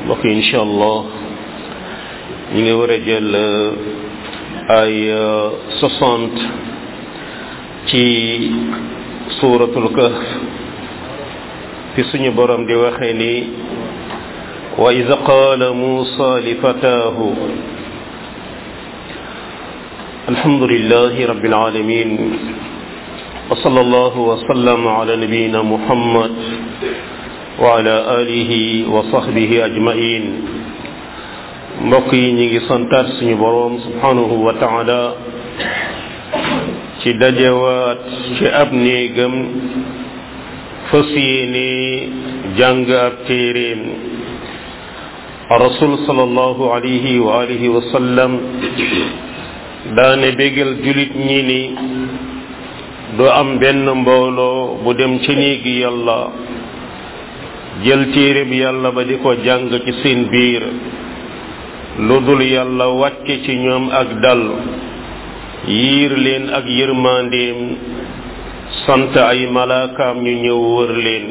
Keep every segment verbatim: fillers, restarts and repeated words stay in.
mbokk yi incha allah ñu ngi war a jël ay soixante ci suuratul kahf fi suñu borom di waxee ni wa iz qaala muusa li fataahu alhamdulillahi rabbil alamin wa sallallahu wa sallama ala nabiyyina muhammad wa ala alihi wa sahbihi ajmain mbokk yi ñi ngi santaat suñu boroom subhanahu wa taala ci dajewaat ci ab néegam fas yéene jàng ab téeréem rasul sallallahu alayhi wa alihi wa sallam daane bégal julit ñi ni du am benn mbooloo bu dem ci néegi yàlla jël téere bi yàlla ba di ko jàng ci seen biir lu dul yàlla wàcce ci ñoom ak dal yiir leen ak yërmandeem sant ay malaakaam ñu ñëw wër leen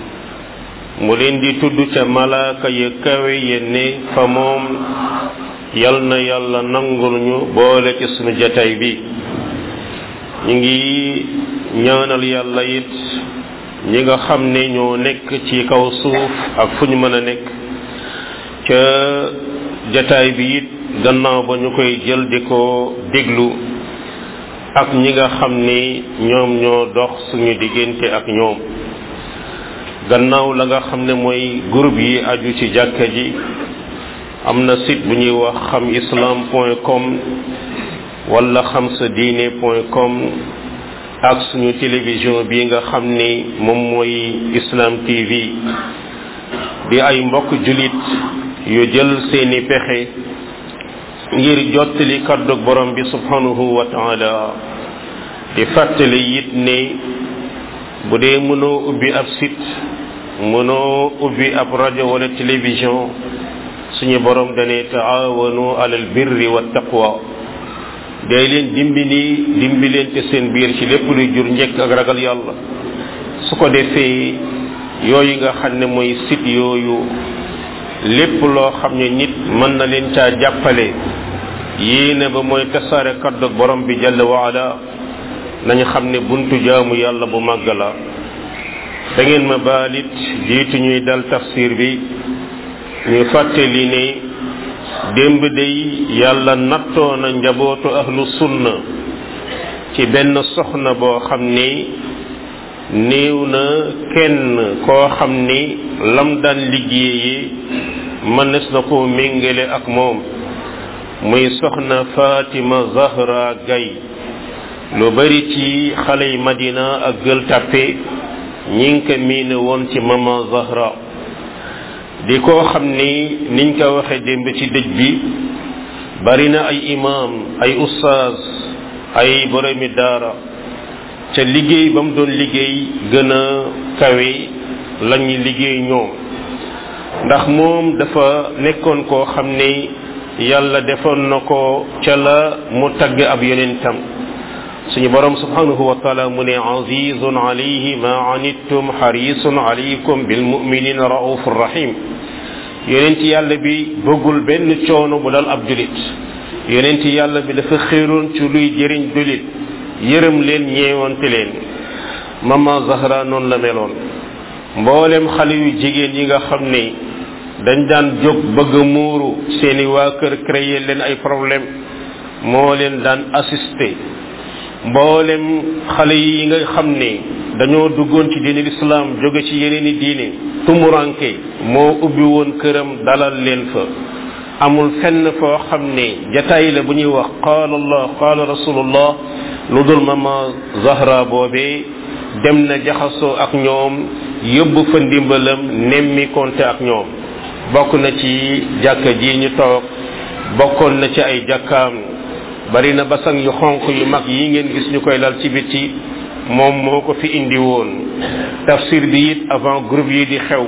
mu leen di tudd ca malaaka ya kawe ya ne fa moom yal na yàlla nangul ñu boole ci sunu jataay bi ñu ngi ñaanal yàlla it ñi nga xam ne ñoo nekk ci kaw suuf ak fu ñu mën a nekk ca jataay bi it gannaaw ba ñu koy jël di ko déglu ak ñi nga xam ni ñoom ñoo dox suñu diggante ak ñoom gannaaw la nga xam ne mooy groupe yi aju ci jàkka ji am na site bu ñuy wax xam islam point com wala xam sa diine point com ak suñu télévision bi nga xam ni moom mooy Islam T V di ay mbokk julit yu jël seeni pexe ngir jottali kàddu borom bi subhanahu wa taala di fàttali it ne bu dee mënoo ubbi ab site mënoo ubbi ab rajo wala télévision suñu borom dane taawanu alal birri wa taqwa day leen dimbali dimbalante seen biir ci lépp luy jur njëkk ak ragal yàlla su ko defee yooyu nga xam ne mooy site yooyu lépp loo xam ne nit mën na leen caa jàppale yéene ba mooy tasaare kaddu borom bi jalla waala nañu xam ne buntu jaamu yàlla bu màgg la da ngeen ma baalit jiitu ñuy dal tafsir bi ñu fàttali ne démb day yàlla nattoo na njabootu ahlu sunna ci benn soxna boo xam ni néew na kenn koo xam ni lam daan liggéeyee mënees na koo méngale ak moom muy soxna Fatima Zahra Gaye lu bari ci xale yi Madina ak Gueule Tapée ñi ngi ko miine woon ci mama Zahra di koo xam ni niñ ko waxe démb ci dëj bi bari na ay imam ay ustaaz ay boromi daara ca liggéey ba mu doon liggéey gën a kawe lañuy liggéey ñoom ndax moom dafa nekkoon koo xam ni yàlla defoon na ko ca la mu tagg ab yonentam suñu borom subhanahu wa taala mu ne azizun alayhi ma anittum harisun alaykum bil mu'minina raufur rahim yonent yàlla bi bëggul benn coono bu dal ab julit yonent yàlla bi dafa xéeroon ci luy jëriñ julit yërëm leen ñeewante leen mama Zahra noonu la meloon mboolem xale yu jigéen yi nga xam ne dañ daan jóg bëgg a muuru seeni waa kër créer leen ay problème moo leen daan assister mboolem xale yi nga xam ne dañoo duggoon ci diine l'islam jóge ci yeneen i diine tumuranke moo ubbi woon këram dalal leen fa amul fenn foo xam ne jataay la bu ñuy wax qaala allah qaala rasulullah lu dul mama Zahra boobee dem na jaxasoo ak ñoom yóbbu fa ndimbalam nemmi konte ak ñoom bokk na ci jàkka ji ñu toog bokkoon na ci ay jàkkaam bari na basang yu xonq yu mag yi ngeen gis ñu koy lal ci biti moom moo ko fi indi woon tafsir bi it avant groupe yi di xew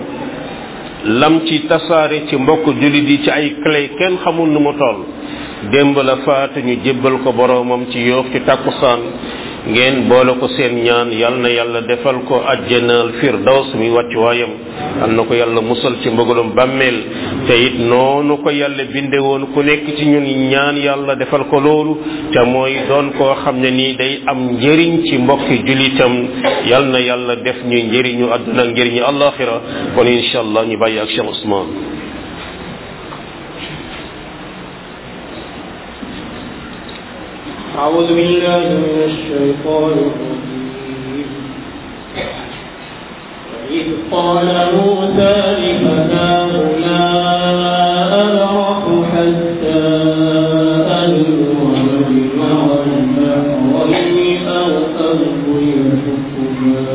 lam ci tasaare ci mbokk jullit yi ci ay clé kenn xamul nu mu toll démb la faatu ñu jébbal ko boroomam ci Yoof ci takkusaan ngeen boole ko seen ñaan yal na yàlla defal ko ajjanal firdaws mi wàcc waayam yal na ko yàlla musal ci mbëggalum bàmmeel te it noonu ko yàlla binde woon ku nekk ci ñun ñaan yàlla defal ko loolu te mooy doon koo xam ne nii day am njëriñ ci mbokki julitam yal na yàlla def ñu njëriñu àdduna njëriñu àllaaxira kon insha allah ñu bàyyi ak Cheikh Ousmane. أعوذ بالله من الشيطان الرجيم وإذ قال موسى لفتاه لا أبرح حتى أبلغ مجمع البحرين أو أمضي حقبا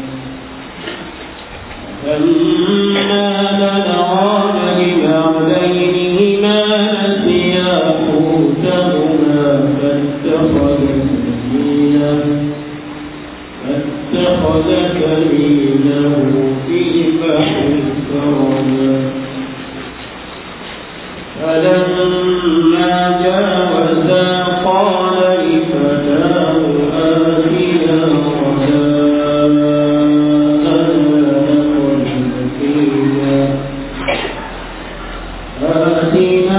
فلما بلغا مجمع بينهما نسيا حوتهما فاتخذ سبيله في البحر سربا فلما جاوزا قال لفتاه آتنا غداءنا لقد لقينا آتنا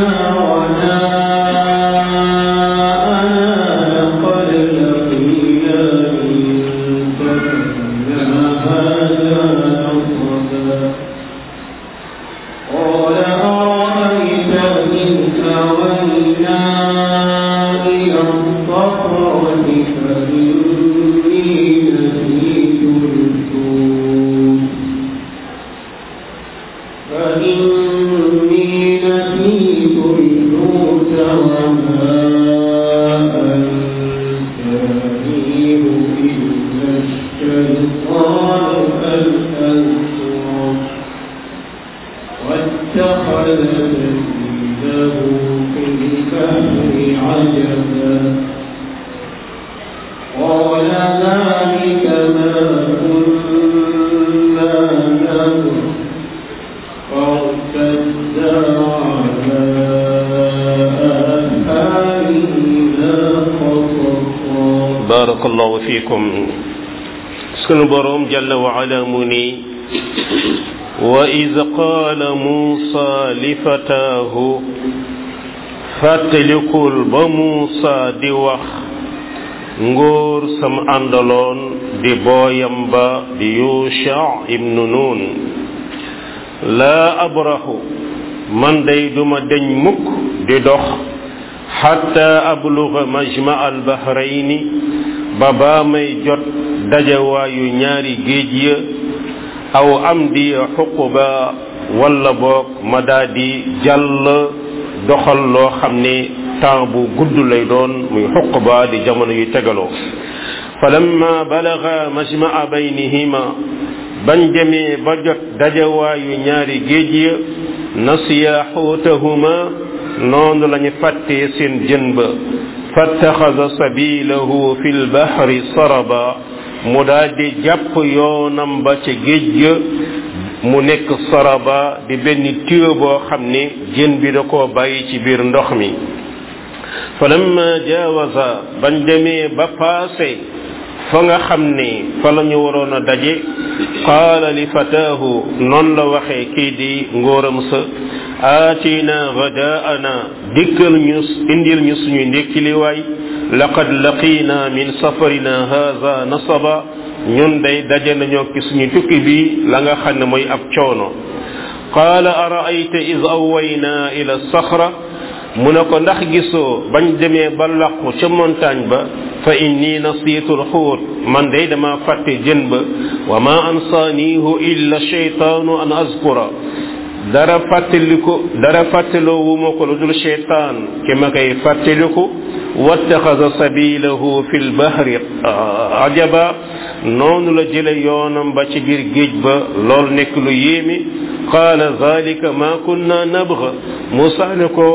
barakallahu fikum sunu borom jalla wa ala mu ni wa iz qaala Muusa li fataahu fàttalikul ba Muusa di wax ngóor sam àndaloon di booyam ba di Yusha ibnu Nun laa abrahu man day duma deñ mukk di dox hatta abluga majma al bahrayni ba baa may jot dajawaayu ñaari géej ya aw am di xuquba walla boog ma daa di jàll doxal loo xam ne temps bu gudd lay doon muy xuquba di jamono yu tegaloo falamma balaga majmaa baynihima bañ demee ba jot dajawaayu ñaari géej ya nasiya xuutahuma noonu lañu fàttee seen jën ba fattaxada sabilahu fi lbahri saraba mu daal di jàpp yoonam ba ca géej ga mu nekk saraba di benn tuyau boo xam ne jën bi da koo bàyyi ci biir ndox mi falamma jaawaza bañ demee ba paase fa nga xam ne fa la ñu waroon a daje qaala li fataahu noonu la waxee kii di ngóoram sa aatina gadaana dikkal ñu indil ñu suñu ndékki li waay laqad laqina min safarina haza nasaba ñun day daje nañoo ci suñu tukki bi la nga xam ne mooy ab coono qaala araayta id awwayna ila saxra mu ne ko ndax gisoo bañ demee ba làqu ca montagne ba fa inni nasiitu alxuut man day dama fàtte jën ba wa ma ansaanihu illa sheytaanu an azkura dara fàttaliku dara fàttaloo wu ma ko lu dul cheytaan ki ma koy fàttaliku wattaxasa sabilahu fi lbahri ajaba noonu la jële yoonam ba ci biir géej ba lool nekk lu yéeme qaala zalika ma kunna nabgha Musaa ne ko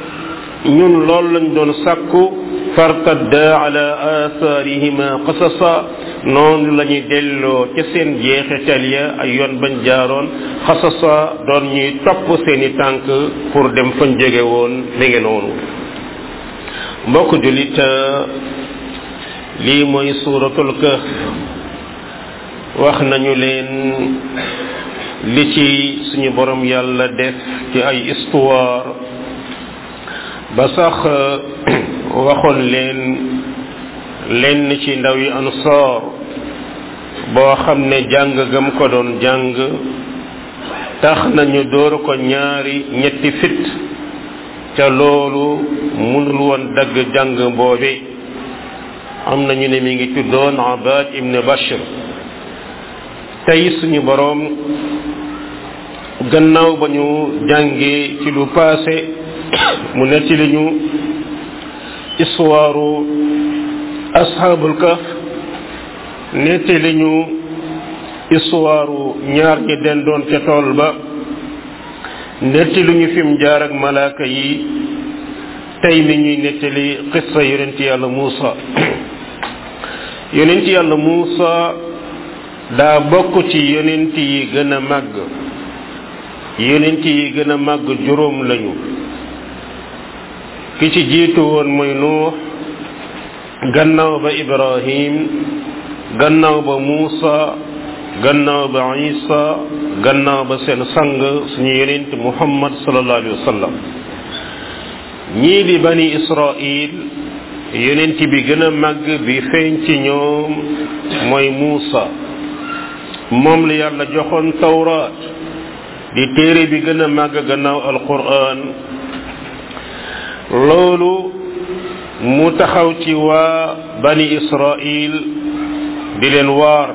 ñun lool lañ doon sàkku fartadda ala athaarihima qasasa noonu la ñuy delloo ca seen jeexital ya ay yoon bañ jaaroon xasasa doon ñuy topp seeni tànk pour dem fañ jóge woon mi ngi noonu mbokk jullit lii mooy suuratul kahf wax nañu leen li ci suñu borom yàlla def ci ay histoire ba sax waxoon leen lenn ci ndaw yi ansaar boo xam ne jàng gam ko doon jàng tax nañu door ko ñaari ñetti fit ca loolu mënul woon dagg jàng boobe am nañu ne mi ngi tuddoon Abaad ibn Bashr tey suñu boroom gannaaw ba ñu jàngee ci lu passé mu nettali ñu histoire ashabul kahf nettali ñu histoire ñaar ñi den doon ca tool ba nettali ñu fi mu jaar ak malaaka yi tey mi ñuy nettali qissa yonent yàlla Muusa yonent yàlla Muusa daa bokk ci yonent yi gën a màgg yonent yi gën a màgg juróom lañu ki ci jiitu woon mooy Nuux gannaaw ba Ibrahim gannaaw ba Muusa gannaaw ba Isa gannaaw ba seen sang suñu yonent Muhammad sallallahu alayhi wa sallam ñii di bani Israil yonent bi gën a màgg bi feeñ ci ñoom mooy Muusa moom la yàlla joxoon tawraat di téere bi gën a màgg gannaaw alquran loolu mu taxaw ci waa bani Israil di leen waar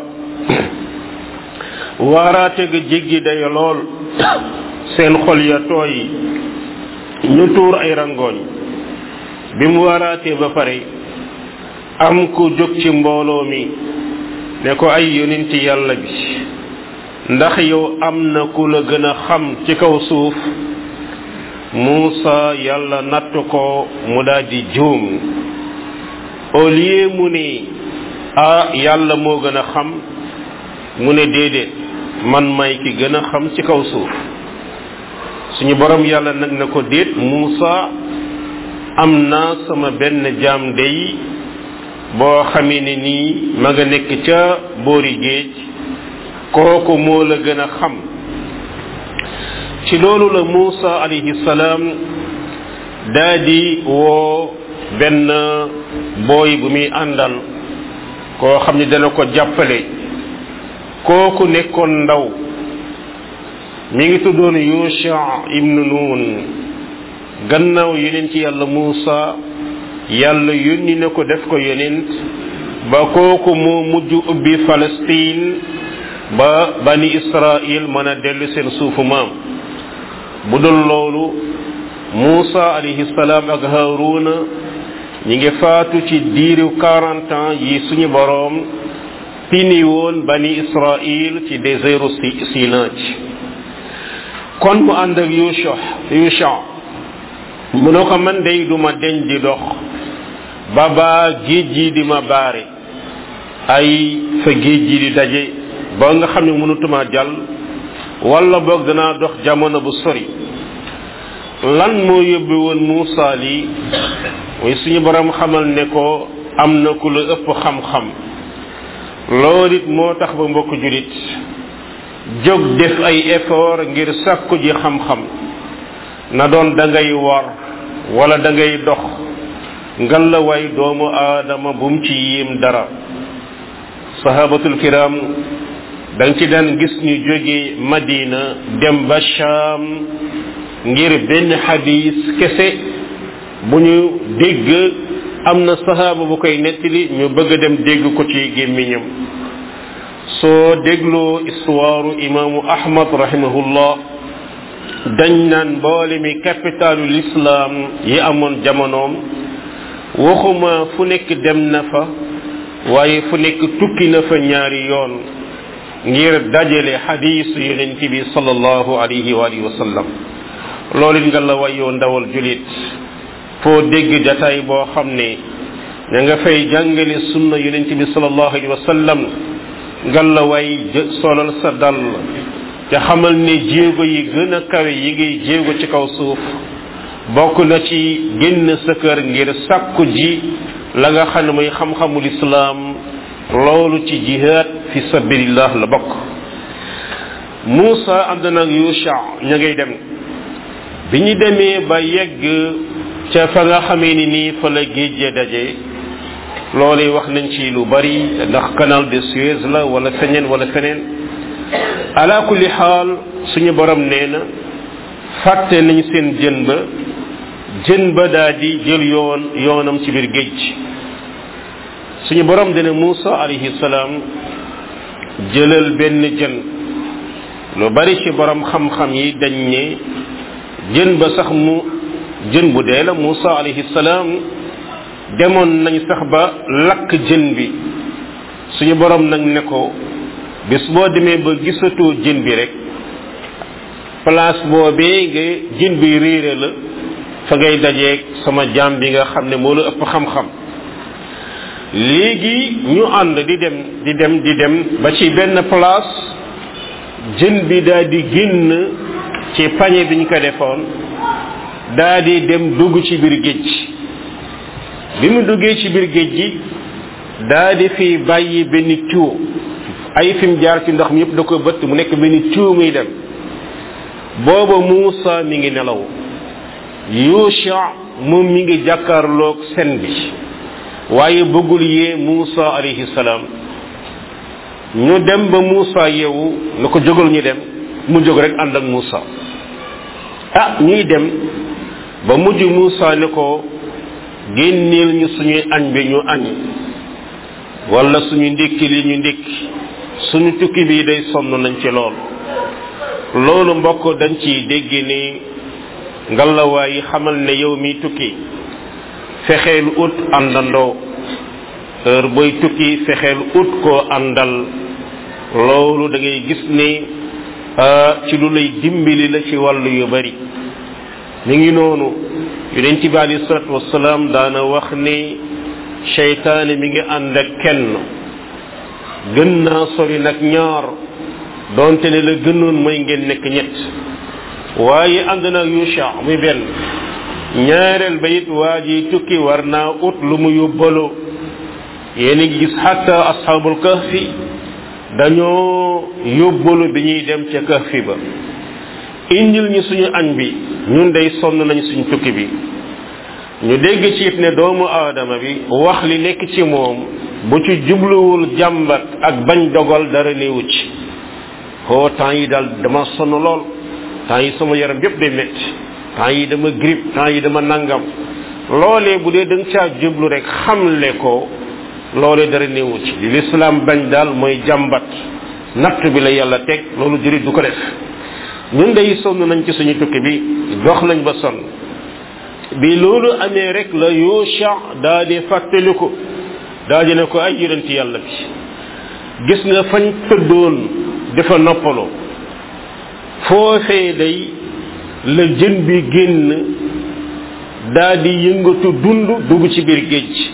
waaraate ga jéggi dayo lool seen xol ya tooy ñu tuur ay rangooñ bi mu waaraatee ba pare am ku jóg ci mbooloo mi ne ko ay yonenti yàlla bi ndax yow am na ku la gën a xam ci kaw suuf Muusa yàlla natt ko mu daldi juum au lieu mu ne ah yàlla moo gën a xam mu ne déedéet man may ki gën a xam ci kaw suuf suñu borom yàlla nag na ko déet Muusa am naa sama benn jaam dey boo xamee ne nii ma nga nekk ca boori géej kooku moo la gën a xam ci loolu la Muusa alayhi salaam daa di woo benn booy bu muy àndal koo xam ne dana ko jàppale kooku nekkoon ndaw mi ngi tuddoon Yusha ibn Nun gannaaw yonent yàlla Muusa yàlla yónni na ko def ko yonent ba kooku moo mujj ubbi Palestine ba bani Israil mën a dellu seen suufu maam bu dul loolu Muusa alayhi salaam ak Haaruna ñi ngi faatu ci diiru quarante ans yi suñu boroom pini woon bani Israil ci désertu Sinaa kon mu ànd ak Yusha Yusha mu ne ko man day duma deñ di dox ba baa géej gi di ma baare ay fa géej gi di daje ba nga xam ne mënutuma jàll wala boog danaa dox jamono bu sori lan moo yóbbu woon Muusa lii mooy suñu borom xamal ne ko am na ku la ëpp xam-xam loolu it moo tax ba mbokk julit jóg def ay effort ngir sàkku ji xam-xam na doon da ngay war wala da ngay dox ngal la way doomu aadama bu mu ci yéem dara sahabatul kiram da nga ci daan gis ñu jóge Madina dem ba Sham ngir benn xadis kese bu ñu dégg am na sahaaba bu koy nettali ñu bëgg a dem dégg ko ci gémmiñam soo dégloo histoire imaamu Ahmad rahimahullah dañ naan mboole mi capitalu l'islam yi amoon jamonoom waxuma fu nekk dem na fa waaye fu nekk tukki na fa ñaari yoon ngir dajale xadiisu yonent bi sallallahu alayhi wa alihi wa sallam loolu it nga la wayoo ndawal julit foo dégg jataay boo xam ne ña nga fay jàngale sunna yonent bi sallallahu alayhi wa sallam nga la way solal sa dal te xamal ne jéego yi gën a kawe yi ngay jéego ci kaw suuf bokk na ci génn sa kër ngir sàkku ji la nga xam ne mooy xam-xamul islam loolu ci jihad fi sabilillah la bokk. Muusa ànd nag Yusha ña ngay dem bi ñu demee ba yegg ca fa nga xamee ni nii fa la géej daje loolu wax nañ ci lu bari ndax canal de Suez la wala feneen wala feneen ala kulli xaal suñu borom nee na fàtte nañ seen jën ba jën ba daa di jël yoon yoonam ci biir géej suñu borom dana Muusa alayhi salaam jëlal benn jën lu bari ci borom xam-xam yi dañ ne jën ba sax mu jën bu dee la Muusa alayhi salaam demoon nañ sax ba lakk jën bi suñu borom nag ne ko bis boo demee ba gisatoo jën bi rek place boobee nga jën bi réere la fa ngay dajeeg sama jaam bi nga xam ne moo la ëpp xam-xam léegi ñu ànd di dem di dem di dem ba ci benn place jën bi daa di génn ci pañe bi ñu ko defoon daa di dem dugg ci biir géej bi mu duggee ci biir géej gi daa di fi bàyyi benn tuyau ay fi mu jaar ci ndox mi yëpp da ko bëtt mu nekk benn tuyau muy dem booba Muusa mi ngi nelaw Yusha moom mi ngi jàkkaarloog sen bi waaye bëggul yee Muusa alayhi salaam ñu dem ba Muusa yeewu na ko jógal ñu dem mu jóg rek ànd ak Muusa ah ñuy dem ba mujj Muusa ne ko génneel ñu suñuy añ bi ñu añ wala suñu ndékki li ñu ndékki suñu tukki bi day sonn nañ ci lool loolu mbokk dañ ci dégg ni ngalawaay xamal ne yow mi tukki fexeel ut àndandoo heure booy tukki fexeel ut koo àndal loolu da ngay gis ni ci lu lay dimbali la ci wàllu yu bari mi ngi noonu yonent bi alayhi salatu wasalaam daana wax ni seytaane mi ngi ànd ak kenn gën naa sori nag ñaar donte ne la gënoon mooy ngeen nekk ñett waaye ànd nag Yusha muy benn ñaareel ba it waa ji tukki war naa ut lu mu yóbbaloo yéen a ngi gis xatta asxaabul kahfi dañoo yóbbalu bi ñuy dem ca kahfi ba indil ñu suñu añ bi ñun day sonn nañ suñu tukki bi ñu dégg ci it ne doomu aadama bi wax li nekk ci moom bu ci jubluwul jàmbat ak bañ dogal dara néewu ci ko temps yi daal dama sonn lool temps yi sama yaram yépp day métti temps yi dama grippe temps yi dama nangam loolee bu dee da nga caa jublu rek xamle ko loolee dara néewu ci li lislaam bañ daal mooy jàmbat natt bi la yàlla teg loolu jurit du ko def ñun day sonn nañ ci suñu tukki bi dox nañ ba sonn bi loolu amee rek la Yusha daa di fàttaliku daa di ne ko ay yonent yàlla bi gis nga fañ tëddoon dafa noppaloo foofee day la jën bi génn daa di yëngatu dund dugg ci biir géej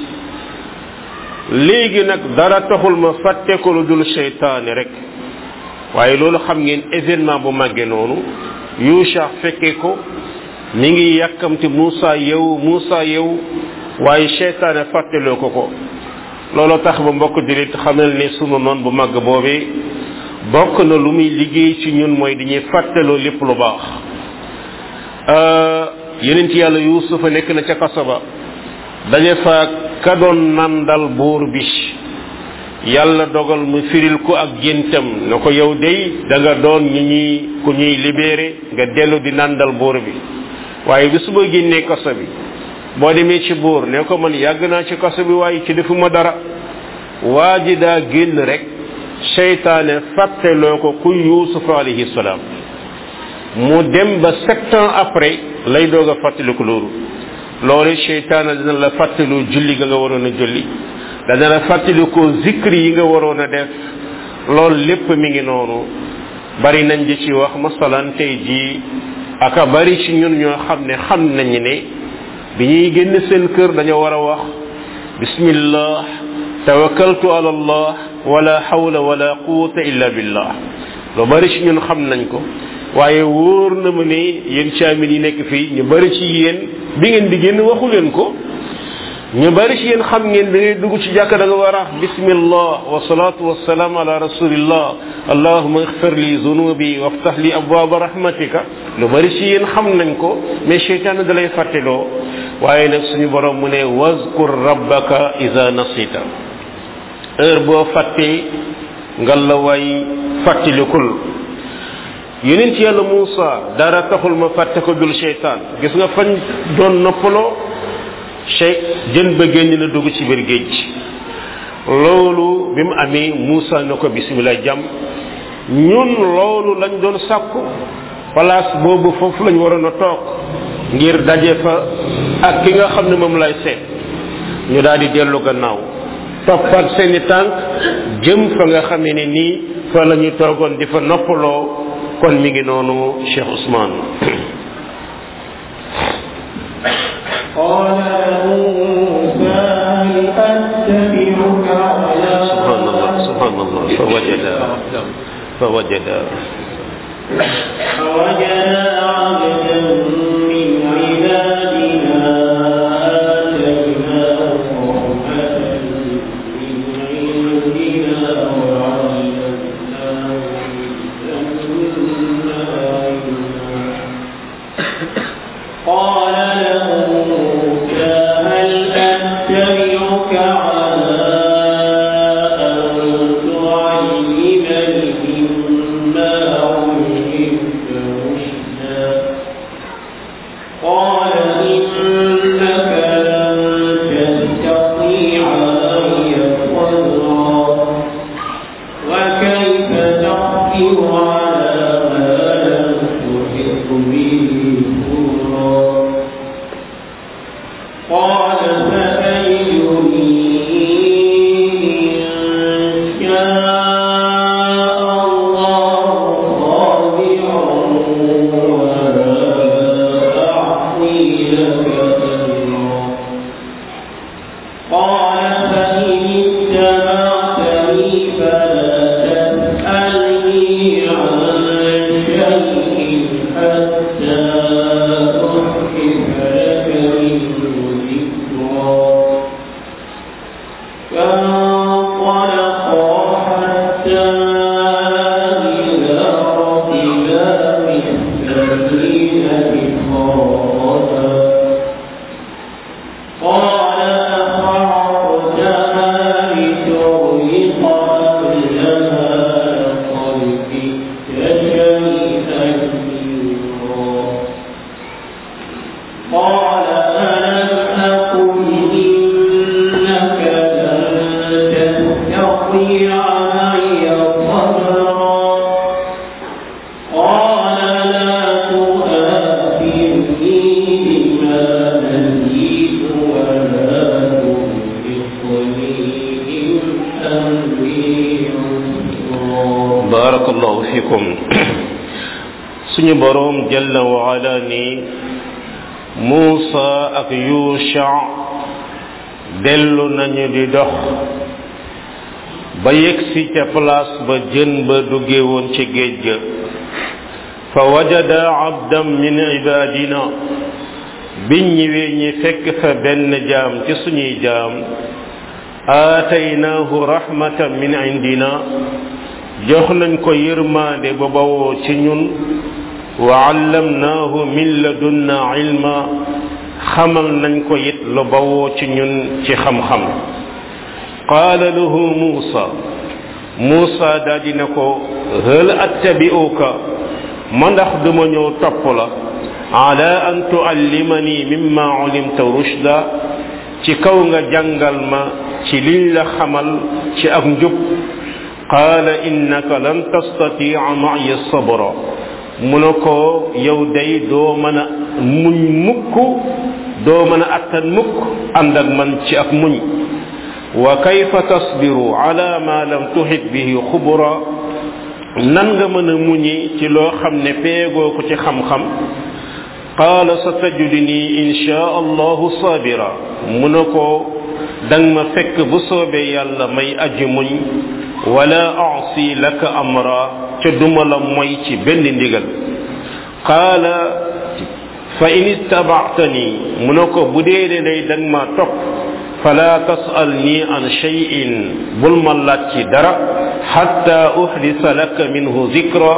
léegi nag dara taxul ma fàtte ko lu dul seytaane rek waaye loolu xam ngeen événement bu màggee noonu Yusha fekke ko mi ngi yàkkamti Muusa yow Muusa yow waaye seytaane fàtteloo ko ko loolu tax ba mbokk jullit xamal ne sunu noon bu màgg boobee bokk na lu muy liggéey ci ñun mooy dañuy fàttaloo lépp lu baax yeneen ci yàlla Yuusufa nekk na ca kaso ba daje fa ka doon nandal buur bi yàlla dogal mu firil ko ak géntam ne ko yow day da nga doon ñi ñuy ku ñuy libéré nga dellu di nandal buur bi waaye bi su ma génnee kaso bi boo demee ci buur ne ko man yàgg naa ci kaso bi waaye ci defuma dara waa ji daa génn rek seytaane fàtteloo ko ku Yuusuf alayhi salaam mu dem ba sept ans après lay doog a fàttaliku loolu loolu seytaane dina la fàttaloo julli ga nga waroon a julli dana la fàttalikoo zikri yi nga waroon a def loolu lépp mi ngi noonu bari nañ di ci wax masalan tey jii aka bari ci ñun ñoo xam ne xam nañ ne bi ñuy génn seen kër dañoo war a wax bismillah tawakkaltu ala allah wala hawla wala quwwata illa billah lu bari ci ñun xam nañ ko waaye wóor na ma ne yéen caamin yi nekk fii ñu bari ci yéen bi ngeen di génn waxu leen ko ñu bari ci yéen xam ngeen bi ngay dugg ci jàkka da nga war a bismillah wa salatu wa salam ala rasulillah allahumma ighfir li dhunubi waftah li abwaaba rahmatika lu bari ci yéen xam nañ ko mais sheytaan da lay fàtteloo waaye nag suñu borom mu ne wazkur rabbaka idha nasita heure boo fàttee ngal la way fàttalikul yonent yàlla Muusa dara taxul ma fàtte ko dul sheytaan gis nga fañ doon noppaloo chey jën ba génn na dugg ci biir géej loolu bi mu amee Muusa na ko bismillah jàmm ñun loolu lañ doon sàkku place boobu foofu lañ waroon a toog ngir daje fa ak ki nga xam ne moom lay seet ñu daal di dellu gannaaw toppat seeni tànk jëm fa nga xamee ne nii fa la ñu toogoon di fa noppaloo kon mi ngi noonu Cheikh Ousmane قال موسى هل أتبعك على سبحان الله سبحان الله فوجد فوجد فوجد عبدا من عبادنا آتيناه رحمة من عندنا وعلمناه من لدنا قال له موسى هل أتبعك على أن تعلمني مما علمت رشدا قال إنك لن تستطيع معي صبرا وكيف تصبر على ما لم تحط به قال فتجدني إن شاء الله صابرا ولا أعصي لك أمرا قال فإن اتبعتني فلا تسألني عن شيء حتى أحدث لك منه فانطلقا حتى إذا ركبا في السفينة خاضها قال أخرقتها لتغرق أهلها لقد جئت شيئا نكرا قال ألم أقل إنك لن تستطيع معي صبرا قال لا تؤاخذني بما نسيت ولا ترهقني من أمري عسرا بارك الله فيكم suñu borom jalla wa ala ni Muusa ak Yusha dellu nañu di dox ba yegsi ca place ba jën ba dugge woon ci géej ga fa wajada abdan min ibadina biñ ñëwee ñi fekk fa benn jaam ci suñuy jaam aataynaahu rahmatan min indina jox nañ ko yërmaande ba bawoo ci ñun wa allamnaahu min ladunna ilma xamal nañ ko it lu bawoo ci ñun ci xam-xam qaala lahu Muusa Muusa daal di ne ko hal attabi'uka ma ndax duma ñëw topp la ala an tuallimani mimma ulimta rushda ci kaw nga jàngal ma ci liñ la xamal ci ak njub qaala innaka lan tastati'a ma'iya sabra mu ne ko yow day doo mën a muñ mukk doo mën a attan mukk ànd ak man ci ak muñ wa kayfa tasbiru ala ma lam tuhit bihi xubura nan nga mën a muñi ci loo xam ne peegoo ko ci xam-xam qaala satajiduni insha allahu sabira mu ne ko dang ma fekk bu soobee yàlla may aji muñ wala a'si laka amra ca duma la moy ci benn ndigal qaala fa in ittaba'tani mu ne ko bu dee ne day dang ma topp fala tasalni an shay'in bul ma laaj ci dara hatta uhdisa laka minhu zikra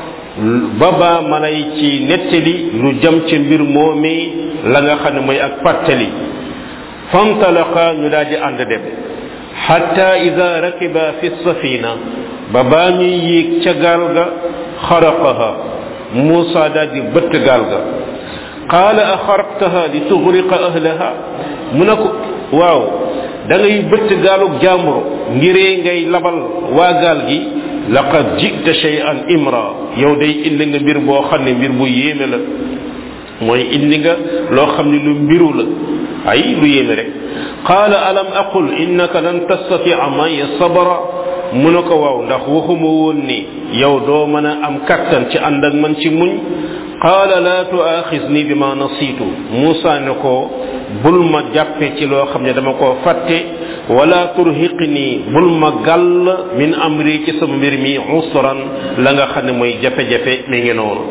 baba ma lay ci nettali lu jëm ci mbir moomee la nga xam ne mooy ak fàttali fantalaqa ñu daal di ànd dem hatta ida rakiba fi safina ba baa ñuy yéeg ca gaal ga xaraqaha Muusa daal di bëtt gaal ga qaala axaraqtaha li tughriqa ahlaha mu ne ko waaw da ngay bëtt gaalug jàmbur ngiree ngay labal waa gaal gi laqad jita shay'an imra yow day indi nga mbir boo xam ne mbir bu yéeme la mooy indi nga loo xam ne lu mbiru la ay lu yéeme rek qaala alam aqul innaka lan tastati'a ma'iya sabra mu ne ko waaw ndax waxuma woon ni yow doo mën a am kattan ci ànd ak man ci muñ qaala la tu'axisni bima nasitu Muusa ne ko bul ma jàppe ci loo xam ne dama koo fàtte wala turhiqni bul ma gàll min amri ci sama mbir mi usran la nga xam ne mooy jafe-jafe mi ngi noonu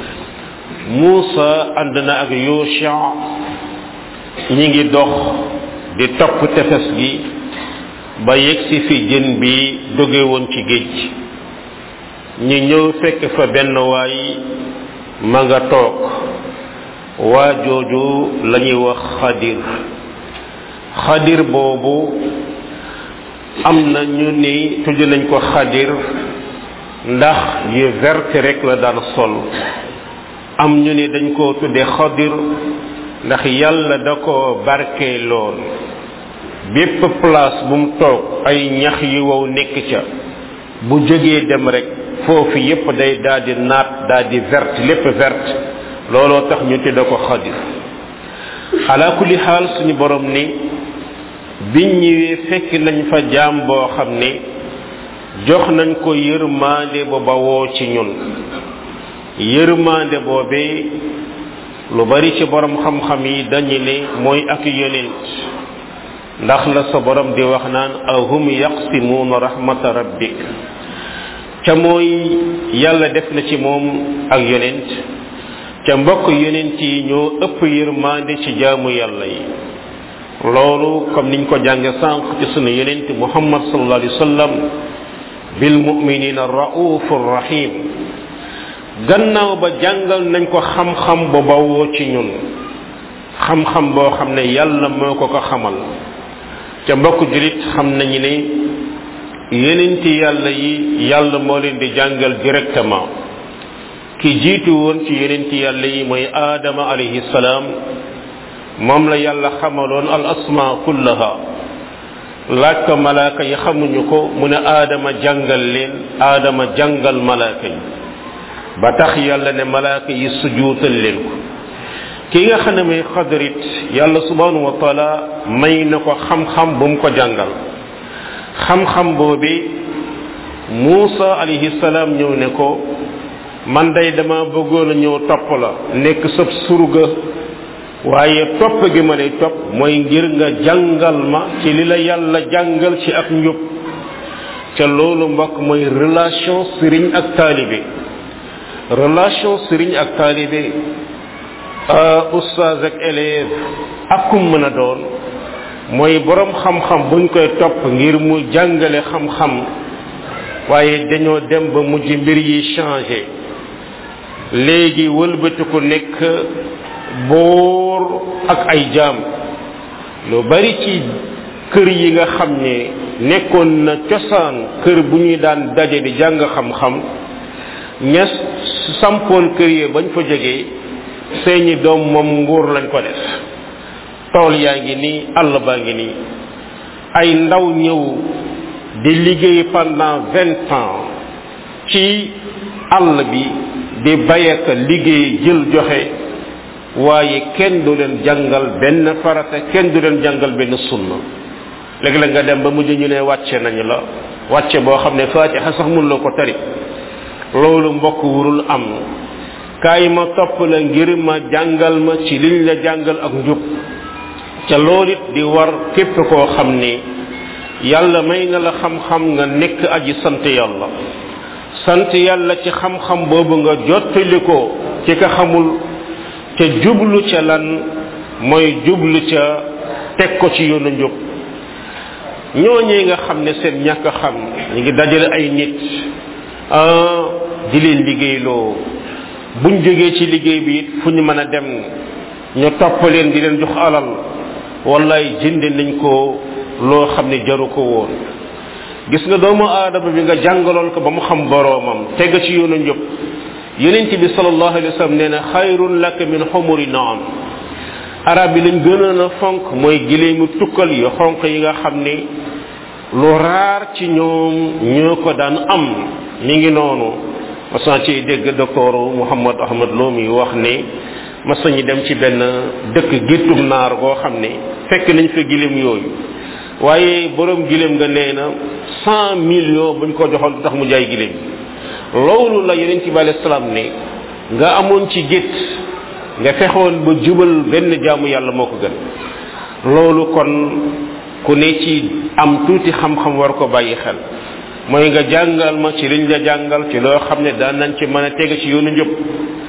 Muusa ànd na ak Yusha ñi ngi dox di topp tefes gi ba yegsi fi jën bi doge woon ci géej ñi ñëw fekk fa benn waay ma nga toog waa jooju la ñuy wax xadir xadir boobu am na ñu ni tudd nañ ko xadir ndax yu vert rek la daan sol am ñu ni dañ ko tudde xadir ndax yàlla da ko barke lool bépp place bu mu toog ay ñax yu wow nekk ca bu jógee dem rek foofu yépp day daal di naat daal di vert lépp vert looloo tax ñu tudde ko xadir ala kulli xaal suñu borom ni biñ ñëwee fekk nañ fa jaam boo xam ne jox nañ ko yërmande ba bawoo ci ñun yërmande boobee lu bari ci borom xam-xam yi dañu ne mooy ak yonent ndax la sa borom di wax naan ahum yaqsimuuna rahmata rabbik ca mooy yàlla def na ci moom ak yonent ca mbokk yonent yi ñoo ëpp yërmande ci jaamu yàlla yi loolu comme niñ ko jànge sànq ci sunu yonent muhammad sallallahu alayhi wa sallam bil mu'minina raufur rahim gannaaw ba jàngal nañ ko xam-xam ba bawoo ci ñun xam-xam boo xam ne yàlla moo ko ko xamal ca mbokk julit xam nañu ne yonenti yàlla yi yàlla moo leen di jàngal directement ki jiitu woon ci yonenti yàlla yi mooy aadama alayhi salaam moom la yàlla xamaloon al asma kullaha laaj ko malaaka yi xamuñu ko mu ne aadama jàngal leen aadama jàngal malaaka yi ba tax yàlla ne malaaka yi sujuutal leen ko ki nga xam ne mooy xadrit yàlla subhanahu wa taala may na ko xam-xam bu mu ko jàngal xam-xam boobi Muusa alayhi salaam ñëw ne ko man day dama bëggoon a ñëw topp la nekk sab surga waaye topp gi ma lay topp mooy ngir nga jàngal ma ci li la yàlla jàngal ci ak njub ca loolu mbokk mooy relation sëriñ ak taalibe relation sëriñ ak taalibe oustaz ak élève ak kum mën a doon mooy borom xam-xam buñ koy topp ngir mu jàngale xam-xam waaye dañoo dem ba mujj mbir yi changé léegi wëlbatiku nekk boor ak ay jaam lu bari ci kër yi nga xam ne nekkoon na cosaan kër bu ñuy daan daje di jàng xam-xam ña sampoon kër yi bañ fa jógee seeni doom moom nguur lañ ko def tool yaa ngi nii àll baa ngi nii ay ndaw ñëw di liggéey pendant vingt ans ci àll bi di bayaka liggéey jël joxe waaye kenn du leen jàngal benn farata kenn du leen jàngal benn sunna léegi la nga dem ba mujj ñu ne wàcce nañu la wàcce boo xam ne faatiha sax mun la ko tari loolu mbokk wurul am kaay ma topp la ngir ma jàngal ma ci liñ la jàngal ak njub ca loolu it di war képp koo xam ni yàlla may na la xam-xam nga nekk aji sant yàlla sant yàlla ci xam-xam boobu nga jottali ko ci ka xamul ca jublu ca lan mooy jublu ca teg ko ci yoonu njub ñooñee nga xam ne seen ñàkk a xam ñu ngi dajale ay nit di leen liggéeyloo buñ jógee ci liggéey bi it fu ñu mën a dem ñu topp leen di leen jox alal wallaay jënde nañ ko loo xam ne jaru ko woon gis nga doomu aadama bi nga jàngaloon ko ba mu xam boroomam teg ci yoonu njub yonent bi sallallahu alayhi wa sallam nee na xayrun laka min xumuri naam arab yi lañ gënoon a fonk mooy gileemu tukkal yu xonq yi nga xam ne lu raar ci ñoom ñoo ko daan am mi ngi noonu masan ci dégg docteur Mouhammad Ahmad Lo mi wax ne masan ñi dem ci benn dëkk géttum naar goo xam ne fekk nañ fa gileem yooyu waaye borom gileem nga nee na cent millions buñ ko joxoon tax mu jaay gileem loolu la yonent bi alayhi salaam ne nga amoon ci gétt nga fexoon ba jubal benn jaamu yàlla moo ko gën loolu kon ku ne ci am tuuti xam-xam war ko bàyyi xel mooy nga jàngal ma ci liñ la jàngal ci loo xam ne daan nañ ci mën a tege ci yoonu njub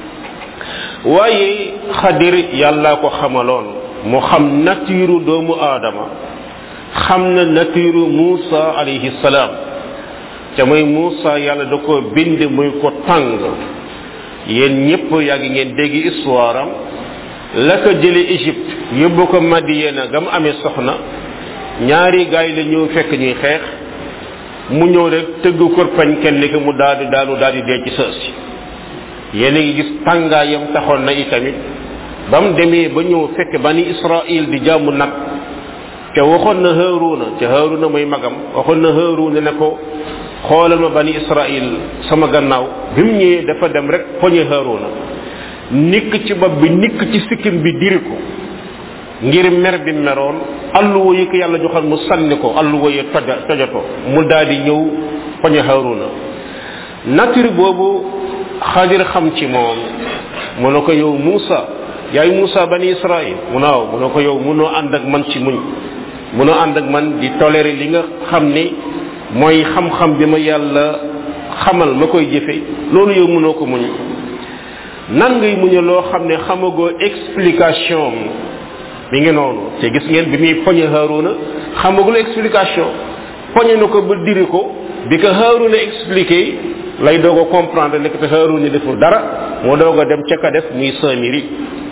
waaye xadir yàlla ko xamaloon mu xam nature doomu aadama xam na nature Muusa alayhi salaam te mooy Muusa yàlla da ko bind muy ko tàng yéen ñëpp yàgg ngeen dégg histoire am la ko jële Égypte yóbbu ko Madiana gam amee soxna ñaari gaay la ñëw fekk ñuy xeex mu ñëw rek tëgg korpañ kenn ki mu daal di daanu daal di dee ci sës yéen a ngi gis tàngaayam taxoon na itamit ba mu demee ba ñëw fekk bani Israël di jaamu nag te waxoon na Haaruna te Haaruna mooy magam waxoon na Haaruna ne ko xoolal ma bani Israël sama gannaaw bi mu ñëwee dafa dem rek poñe Haaruna nikk ci bopp bi nikk ci sikkim bi diri ko ngir mer bi meroon alluwa yi ko yàlla joxal mu sànni ko alluwa yi toja tojato mu daal di ñëw poñe Haaruna nature boobu Xadir xam ci moom mu ne ko yow Muusa yaay Muusa bani Israël mu naaw mu ne ko yow mënoo ànd ak man ci muñ mënoo ànd ak man di tolérer li nga xam ne mooy xam-xam bi ma yàlla xamal ma koy jëfe loolu yow mënoo ko muñ nan ngay muñe loo xam ne xamagoo explication mi ngi noonu te gis ngeen bi muy poñe Haaruna xamagul explication poñe na ko ba diri ko bi ko Haaruna expliqué lay doog a comprendre ne que Haaruna deful dara moo doog a dem ca ka def muy Samiri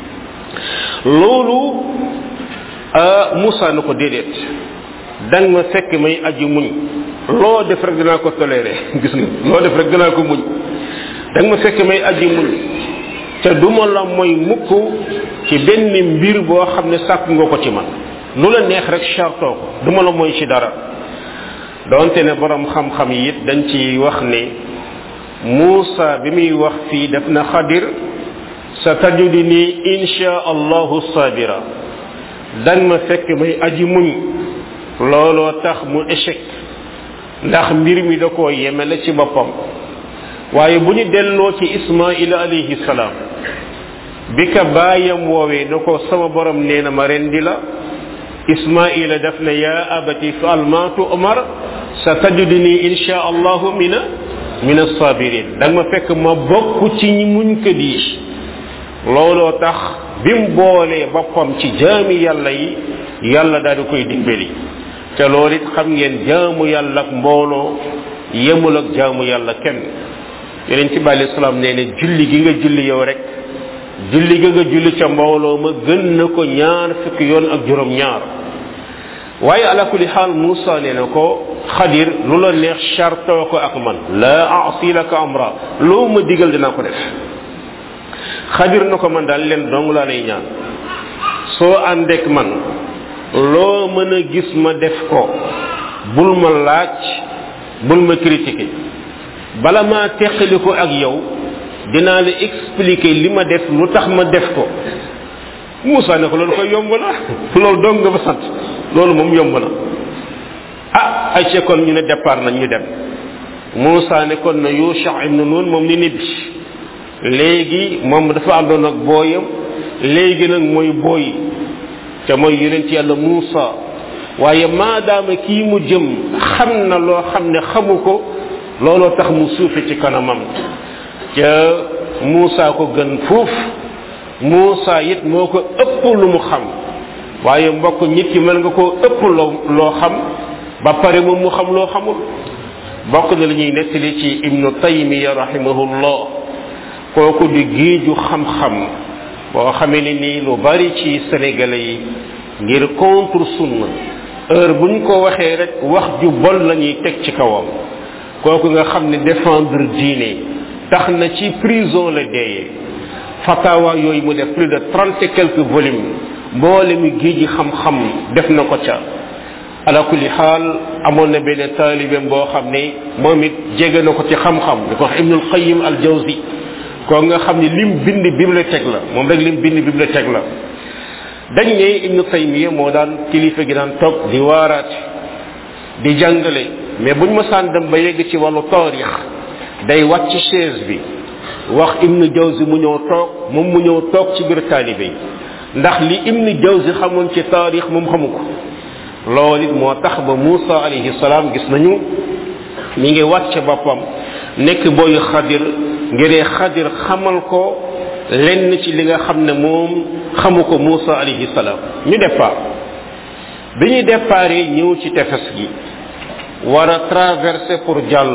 loolu Moussa na ko déedéet dang ma fekk may aji muñ loo def rek dinaa ko toléré gis nga loo def rek dinaa ko muñ dang ma fekk may aji muñ te duma la mooy mukk ci benn mbir boo xam ne sàkk nga ko ci man lu la neex rek chartoo ko duma la mooy ci dara donte ne borom xam-xam yi it dañ ci wax ne Muusa bi muy wax fii def na Xadir sa tajudini insha allahu sabira dang ma fekk may aji muñ looloo tax mu échec ndax mbir mi da koo yemele ci boppam waaye bu ñu delloo ci Ismaila alayhi salaam bi ka baayam woowee na ko sama borom nee na ma rendi la Ismaila daf ne yaa abati fa'al ma tu'mar sa tajudini insha allahu mina mina sabirin danga ma fekk ma bokk ci ñi muñ ko di looloo tax bi mu boolee boppam ci jaami yàlla yi yàlla daal di koy dimbali te loolu it xam ngeen jaamu yàlla ak mbooloo yemul ak jaamu yàlla kenn yeneen ci bàyyi salaam nee ne julli gi nga julli yow rek julli gi nga julli ca mbooloo ma gën na ko ñaar fukki yoon ak juróom ñaar waaye ala kulli xaal Muusa nee na ko Xadir lu la neex chartoo ko ak man la aasi laka amra loo ma digal dinaa ko def Xadir na ko man daal leen dong laa lay ñaan soo àndeek man loo mën a gis ma def ko bul ma laaj bul ma critiquer bala maa teqali ko ak yow dinaa la expliquer li ma def lu tax ma def ko Muusa ne ko loolu koy yomb na loolu dong nga ba sant loolu moom yomb na ah ay ci kon ñu ne départ nañ ñu dem Muusa ne kon na Yusha ibn Nun moom ni nibbi léegi moom dafa àndoon ak booyam léegi nag mooy booy te mooy yonent yàlla Muusa waaye maadaama kii mu jëm xam na loo xam ne xamu ko looloo tax mu suufe ci kanamam ca Muusa ko gën fuuf Muusa it moo ko ëpp lu mu xam waaye mbokk nit ki mën nga koo ëpp loo loo xam ba pare moom mu xam loo xamul bokk na li ñuy nettali ci ibnu taymiya rahimahullah kooku di géeju xam-xam boo xamee ne nii lu bari ci sénégalais yi ngir contre sunna heure buñ ko waxee rek wax ju bon la ñuy teg ci kawam kooku nga xam ne défendre diine tax na ci prison la deeyee fatawa yooyu mu def plus de trente et quelques volumes mboole mi géeji xam-xam def na ko ca ala kulli xaal amoon na benn taalibeem boo xam ne moom it jege na ko ci xam-xam di ko wax ibnul qayyim al jawzi koo nga xam ne lim bind bibliothèque la moom rek lim bind bibliothèque la dañ ne ibnu taymiya moo daan kilifa gi daan toog di waaraate di jàngale mais buñ ma saan dem ba yegg ci wàllu taarix day wàcc chaise bi wax ibnu jawzi mu ñëw toog moom mu ñëw toog ci biir taalibe yi ndax li ibnu jawzi xamoon ci taarix moom xamu ko loolu it moo tax ba Muusa alayhi salaam gis nañu mi ngi wàcc boppam nekk booyu xadir ngiree xadir xamal ko lenn ci li nga xam ne moom xamu ko Muusa alayhi salaam ñu départ bi ñuy départ ñëw ci tefes gi war a traverser pour jàll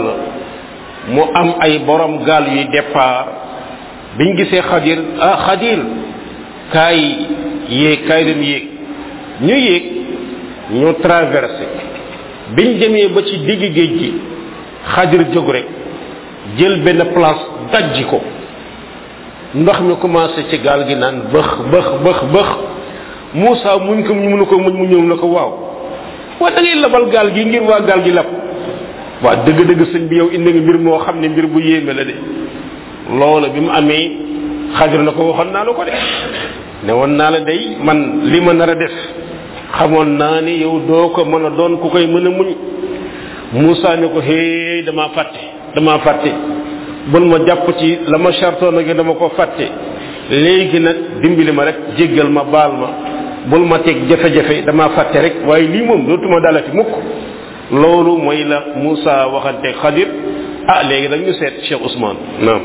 mu am ay borom gaal yuy départ biñ gisee xadir ah xadir kaay yéeg kaay dem yéeg ñu yéeg ñu traversé biñ demee ba ci digg géej gi xadir jóg rek jël benn place dajji ko ndox mi commencé ci gaal gi naan bëx bëx bëx bëx Moussa muñ ko ñu mënu ko muñ mu ñëw na ko waaw waa da ngay labal gaal gi ngir waa gaal gi lab waa dëgg-dëgg sëñ bi yow indi nga mbir moo xam ne mbir bu yéeme la de loola bi mu amee xadir na ko waxoon naa la ko de ne woon naa la day man li ma nar a def xamoon naa ne yow doo ko mën a doon ku koy mën a muñ Moussa ne ko hey dama fàtte dama fàtte bul ma jàpp ci la ma chartoon ak dama ko fàtte léegi nag dimbali ma rek jéggal ma baal ma bul ma teg jafe-jafe dama fàtte rek waaye lii moom dootuma dalati mukk loolu mooy la Moussa waxante xadir ah léegi nag ñu seet Cheikh Ousmane naam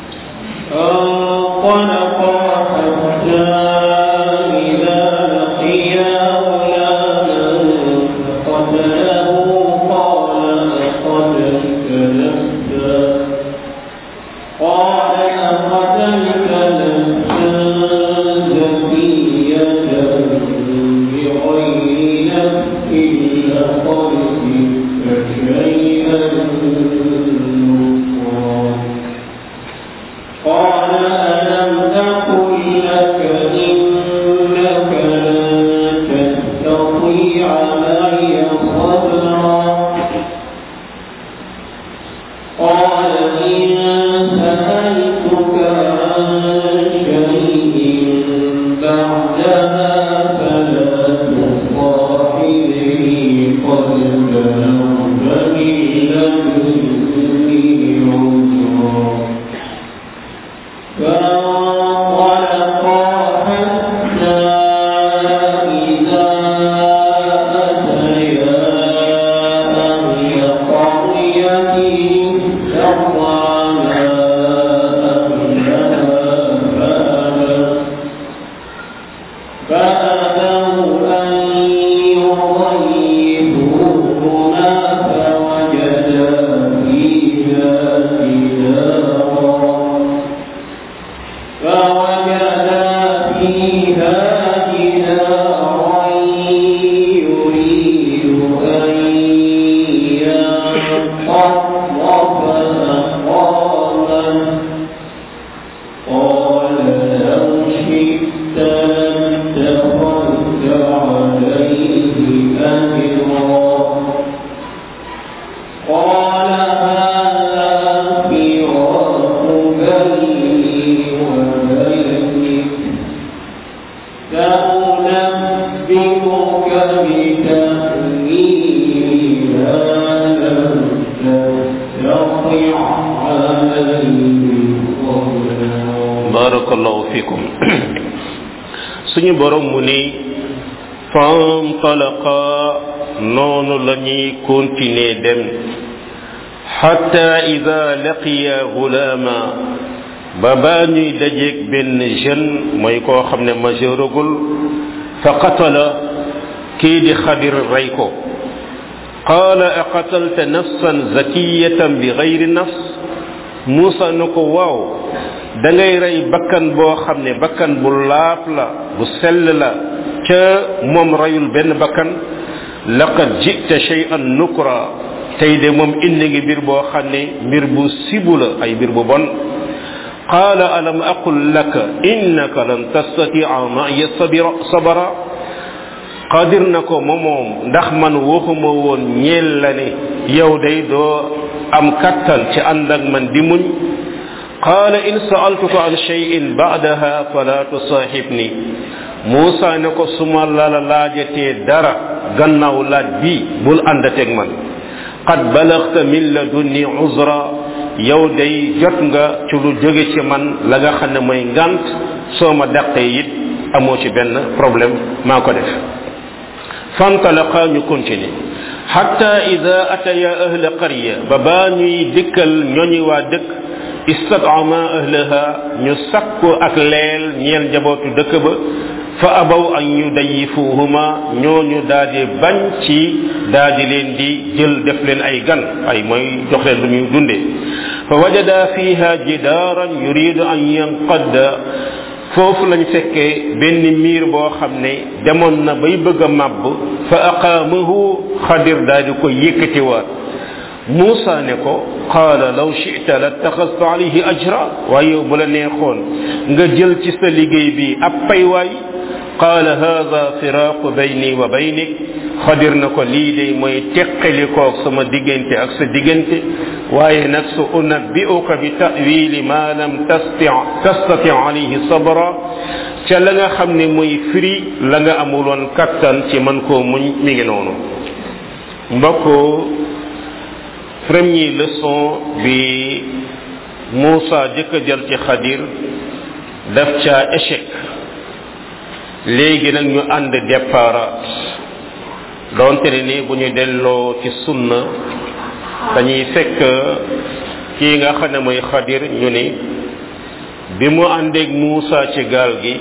suñu borom mu ni fantalaqa noonu la ñuy continuer dem hatta ida laqiya gulama ba baa ñuy dajeeg benn jeune mooy koo xam ne majeuragul fa qatala kii di xadir rey ko qaala aqatalta nafsan zakiyatan bi gayri nafs Muusa na ko waaw da ngay rey bakkan boo xam ne bakkan bu laaf la bu sell la ca moom reyul benn bakkan laqad jita shay'an nukra tey de moom indi ngi mbir boo xam ne mbir bu sibu la ay mbir bu bon qaala alam aqul laka innaka lan tastati'a ma'iya sabra qadir na ko moom ndax man waxuma woon ñeel la ne yow day doo am kattan ci ànd ak man di muñ qaala in sa'altuka an shay'in ba'daha fala tusahibni Muusa ne ko suma la la laajatee dara gannaaw laaj bi bul àndateeg man qad balagta min ladunni uzra yow day jot nga ci lu jóge ci man la nga xam ne mooy ngant soo ma dàqee it amoo ci benn problème maa ko def fantalaqa ñu continuer hatta ida ataya ahla qarya ba baa ñuy dikkal ñooñu waa dëkk istad'ama ahlaha ñu sakko ak leel ñeel njabootu dëkk ba fa abaw an yudayifuhuma ñooñu daldi bañ ci daldi leen di jël def leen ay gan ay mooy jox leen lu ñuy dunde fa wajada fiha jidaaran yuridu an yanqadda foofu lañ fekkee benn miir boo xam ne demoon na bay bëgg a màbb fa aqaamahu xadir daldi ko yëkkatiwaat Muusa ne ko qaala law shi'ta lattaxasta alayhi ajra waaye bu la neexoon nga jël ci sa liggéey bi ab pay waay qaala hada firaaqu bayni wa baynik xadir na ko lii de mooy teqali koog sama diggante ak sa diggante waaye nag su unabbi'uka bi ta'wili ma lam tasti tastati alayhi sabra ca la nga xam ne mooy firi la nga amuloon kattan ci man koo muñ mi ngi noonu mbokk première leçon bi Muusa jëkk a jël ci xadir daf ca échec léegi nag ñu ànd départ doonte ne ni bu ñu delloo ci sunna dañuy fekk kii nga xam ne mooy xadir ñu ni bi mu àndeeg Muusa ci gaal gi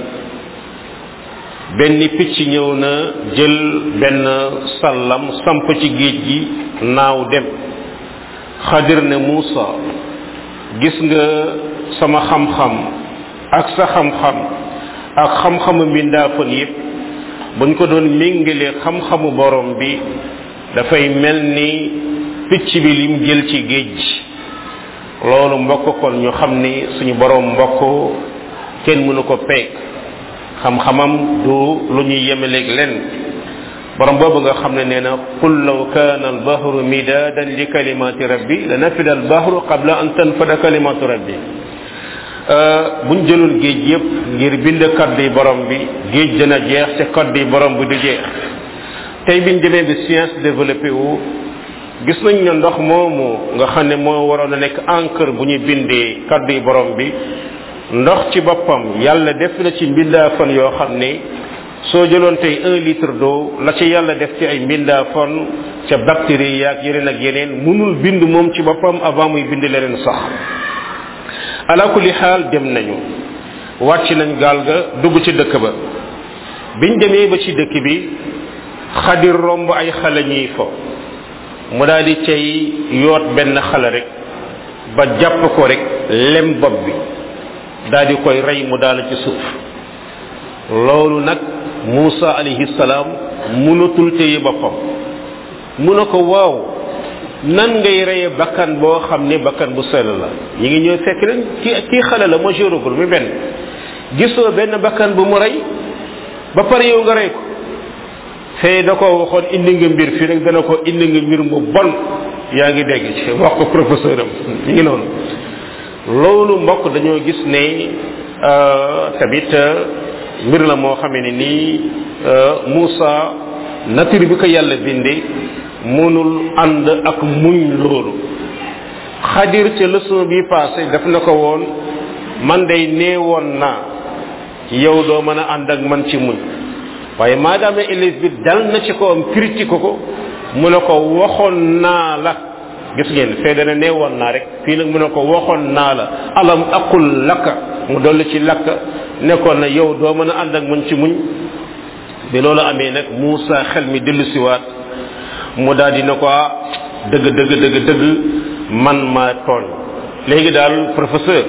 benn picc ñëw na jël benn sallam samp ci géej gi naaw dem xadir ne Muusa gis nga sama xam-xam ak sa xam-xam ak xam-xamu mbindaafan yépp buñ ko doon méngalee xam-xamu borom bi dafay mel ni picc bi lim jël ci géej loolu mbokk kon ñu xam ni suñu borom mbokk kenn mënu ko peek xam-xamam du lu ñuy yemeleeg len borom boobu nga xam ne nee na qul law kaana albahru midaadan li kalimati rabbi la nafida albahru qabla an tanfada kalimatu rabbi buñ jëloon géej yépp ngir bind kaddu yi borom bi géej dana jeex te kaddu yi borom bi du jeex tey biñ demee bi science développé wu gis nañ ne ndox moomu nga xam ne moo waroon a nekk encre bu ñu bindee kaddu yi borom bi ndox ci boppam yàlla def na ci mbindaafan yoo xam ne soo jëloon tey un litre d'eau la ci yàlla def ci ay mbindaafan ca bactéries yaak yeneen ak yeneen mënul bind moom ci boppam avant muy bind leneen sax ala kulli xaal dem nañu wàcc nañ gaal ga dugg ci dëkk ba biñ demee ba ci dëkk bi xadir romb ay xale ñuy fo mu daal di cay yoot benn xale rek ba jàpp ko rek lem bopp bi daal di koy rey mu daal ci suuf loolu nag Muusa alayhi salaam mënatul téye boppam mu ne ko waaw nan ngay reye bakkan boo xam ne bakkan bu sell la ñi ngi ñëw fekk leen ki kii xale la majeuragul mi benn gisoo benn bakkan bu mu rey ba pare yow nga rey ko fee da ko waxoon indi nga mbir fii rek dana ko indi nga mbir mu bon yaa ngi dégg ci wax ko professeur am ñi ngi noonu loolu mbokk dañoo gis ne tamit mbir la moo xamee ne nii Muusa nature bi ko yàlla bindee mënul ànd ak muñ loolu xadir ca leçon bi passé daf na ko woon man day neewoon naa yow doo mën a ànd ak man ci muñ waaye maadaama élève bi dal na ci kawam critique ko mu ne ko waxoon naa la gis ngeen fee dana neewoon naa rek fii nag mu ne ko waxoon naa la alam aqul laka mu dolli ci lakka nekkoon na yow doo mën a ànd ak man ci muñ bi loolu amee nag Muusa xel mi dellusiwaat mu daal di na ko dëgg dëgg dëgg dëgg man maa tooñ léegi daal professeur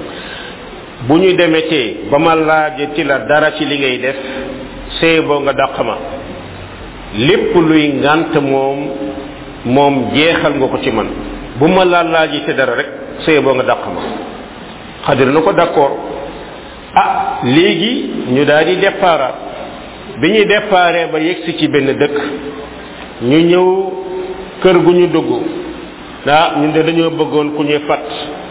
bu ñu demetee ba ma laaje ci la dara ci li ngay def see boo nga dàq ma lépp luy ngànt moom moom jeexal nga ko ci man bu ma laa laaje ci dara rek see boo nga dàq ma Xadir na ko d'accord ah léegi ñu daal di départ bi ñuy déparé ba yegsi ci benn dëkk ñu ñëw kër gu ñu dugg ah ñun de dañoo bëggoon ku ñuy fat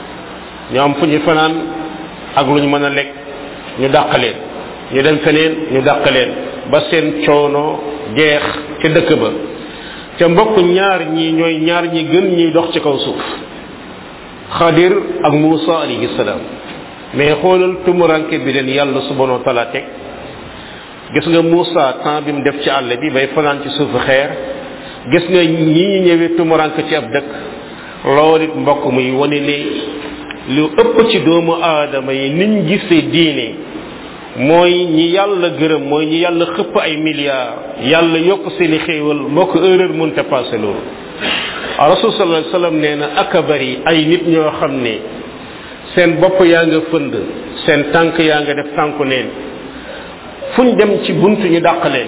ñu am fu ñu fanaan ak lu ñu mën a lekk ñu dàq leen ñu dem feneen ñu dàq leen ba seen coono jeex ca dëkk ba ca mbokk ñaar ñi ñooy ñaar ñi gën ñuy dox ci kaw suuf Xadir ak Muusa alayhi salaam mais xoolal tumuranke bi leen yàlla subhanahu wa taala teg gis nga Muusa temps bi mu def ci àll bi bay fanaan ci suufu xeer gis nga ñi ñu ñëwee tumuranke ci ab dëkk loolu it mbokk muy wane ne lu ëpp ci doomu aadama yi niñ gisee diine mooy ñi yàlla gërëm mooy ñi yàlla xëpp ay milliards yàlla yokk seeni xéewal mbokk erreur mënta passé loolu rasul sallallahu alayhi wasallam nee na aka bari ay nit ñoo xam ne seen bopp yaa nga fënd seen tànk yaa nga def tànku neen fuñ dem ci buntu ñu dàq leen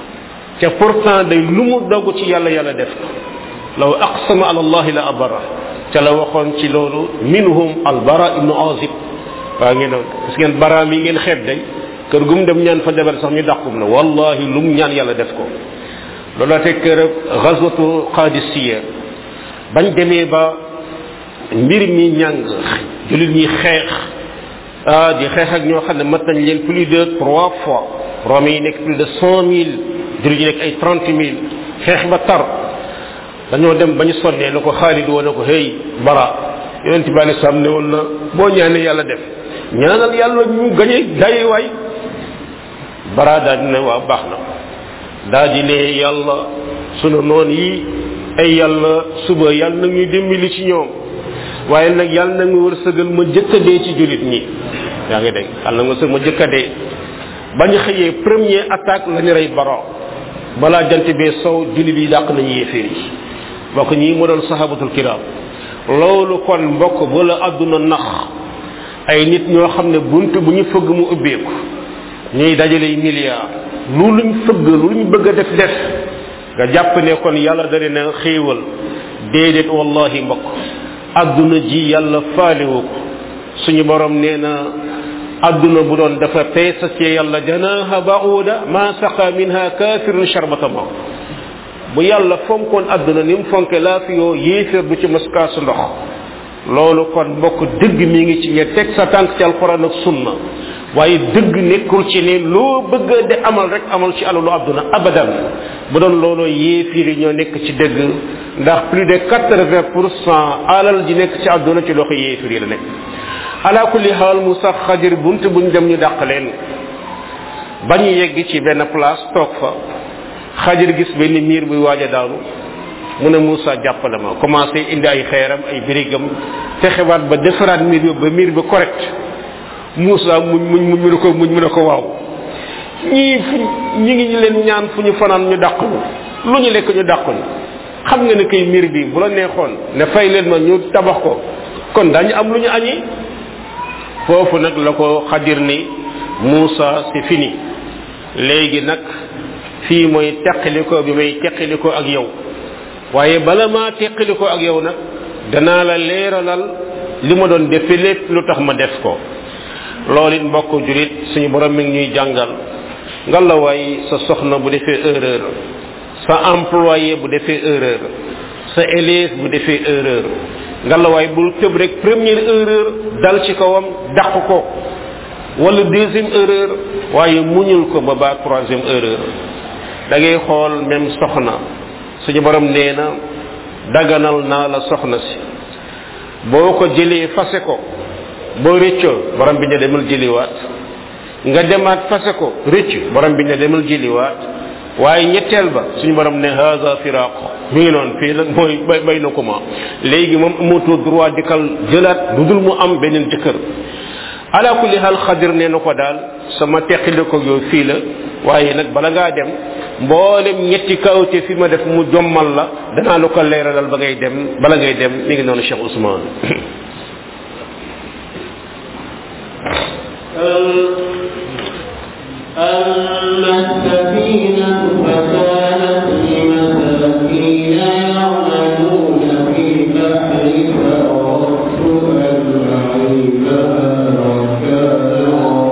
ca pourtant day lu mu dogg ci yàlla yàlla def ko law aqsama ala allahi la abara ca la waxoon ci loolu minhum albara ibnu azib waa ngeen noonu gis ngeen bara mi ngeen xeeb day kër gum dem ñaan fa jabar sax ñu dàqum na wallahi lu mu ñaan yàlla def ko loolu la teg kër ghazwatu qadisiya bañ demee ba mbir mi ñàng julit ñi xeex ah di xeex ak ñoo xam ne mat nañ leen plus de trois fois romains yi nekk plus de cent mille julit ñi nekk ay trente mille xeex ba tar dañoo dem bañu sonnee na ko Xaalid woo na ko hey bara yonent bi alei salaam ne woon na boo ñaanee yàlla def ñaanal yàlla ñu gañe daye waay bara daa di ne waaw baax na daa di ne yàlla sunu noon yi ay yàlla suba yàlla na ñuy dimbali ci ñoom waaye nag yàlla na nga wërsëgal ma jëkka dee ci julit ñi yaa ngi dégg yàlla na nga wërsëgal ma jëkka dee bañ xëyee premier attaque la ñu rey bara balaa jant bee sow julit yi dàq nañu yéeféer yi mbokk ñi mu doon sahabatul kiram loolu kon mbokk bu la àdduna nax ay nit ñoo xam ne bunt bu ñu fëgg mu ubbeeku ñuy dajale milliards lu luñ fëgg lu luñ bëgg a def def nga jàpp ne kon yàlla da leen a xéewal déedéet wallahi mbokk àdduna ji yàlla faalewu ko suñu borom nee na àdduna bu doon dafa peesa ci yàlla janaha ba'uda ma saqa minha kafirun sharbata ma bu yàlla fonkoon àdduna ni mu fonke laa fi yoo yéeféer du ci maskaasu ndox loolu kon mbokk dëgg mi ngi ci ñe teg sa tànk ci alquran ak sunna waaye dëgg nekkul ci ne loo bëgg de amal rek amal ci alalu àdduna abadan bu doon looloo yéeféer yi ñoo nekk ci dëgg ndax plus de quatre-vingts pour cent alal ji nekk ci àdduna ci loxo yéeféer yi la nekk ala kulli xaal mu sax Xadir bunt buñ dem ñu dàq leen ba ñu yegg ci benn place toog fa Xadir gis benn miir buy waaj a daanu mu ne Moussa jàppale ma commencé indi ay xeeram ay birigam fexewaat ba defaraat miir bi ba miir bi correct Moussa muñ muñ muñ mu ne ko muñ mu ne ko waaw ñii fu ñi ngi ñu leen ñaan fu ñu fanaan ñu dàq ñu lu ñu lekk ñu dàq ñu xam nga ne kay miir bi bu la neexoon ne fay leen ma ñu tabax ko kon dañu am lu ñu añi foofu nag la ko Xadir ni Moussa c'est fini léegi nag fii mooy teqalikoo bi may teqalikoo ak yow waaye bala maa teqalikoo ak yow nag danaa la leeralal li ma doon defe lépp lu tax ma def ko loolu it mbokk julit suñu borom mi ngi ñuy jàngal nga la waay sa soxna bu defee erreur sa employé bu defee erreur sa élève bu defee erreur nga la waay bul tëb rek première erreur dal ci kawam dàq ko wala deuxième erreur waaye muñul ko ba ba troisième erreur da ngay xool même soxna suñu borom nee na daganal naa la soxna si boo ko jëlee fase ko boo rëccoo borom bi ne demal jëliwaat nga demaat fase ko rëcc borom bi ne demal jëliwaat waaye ñetteel ba suñu borom ne haza firaq mi ngi noonu fii nag mooy bay bay na ko ma léegi moom amatoo droit dikal jëlaat du dul mu am beneen jëkkër ala kulli hal xadir nee na ko daal sama teqile ko yow fii la waaye nag bala ngaa dem mboolem ñetti kawte fi ma def mu jommal la danaa la ko leeralal ba ngay dem bala ngay dem mi ngi noonu Cheikh Ousmane أما السفينة فكانت لمساكين يعملون في البحر فأردت أن أعيبها وكان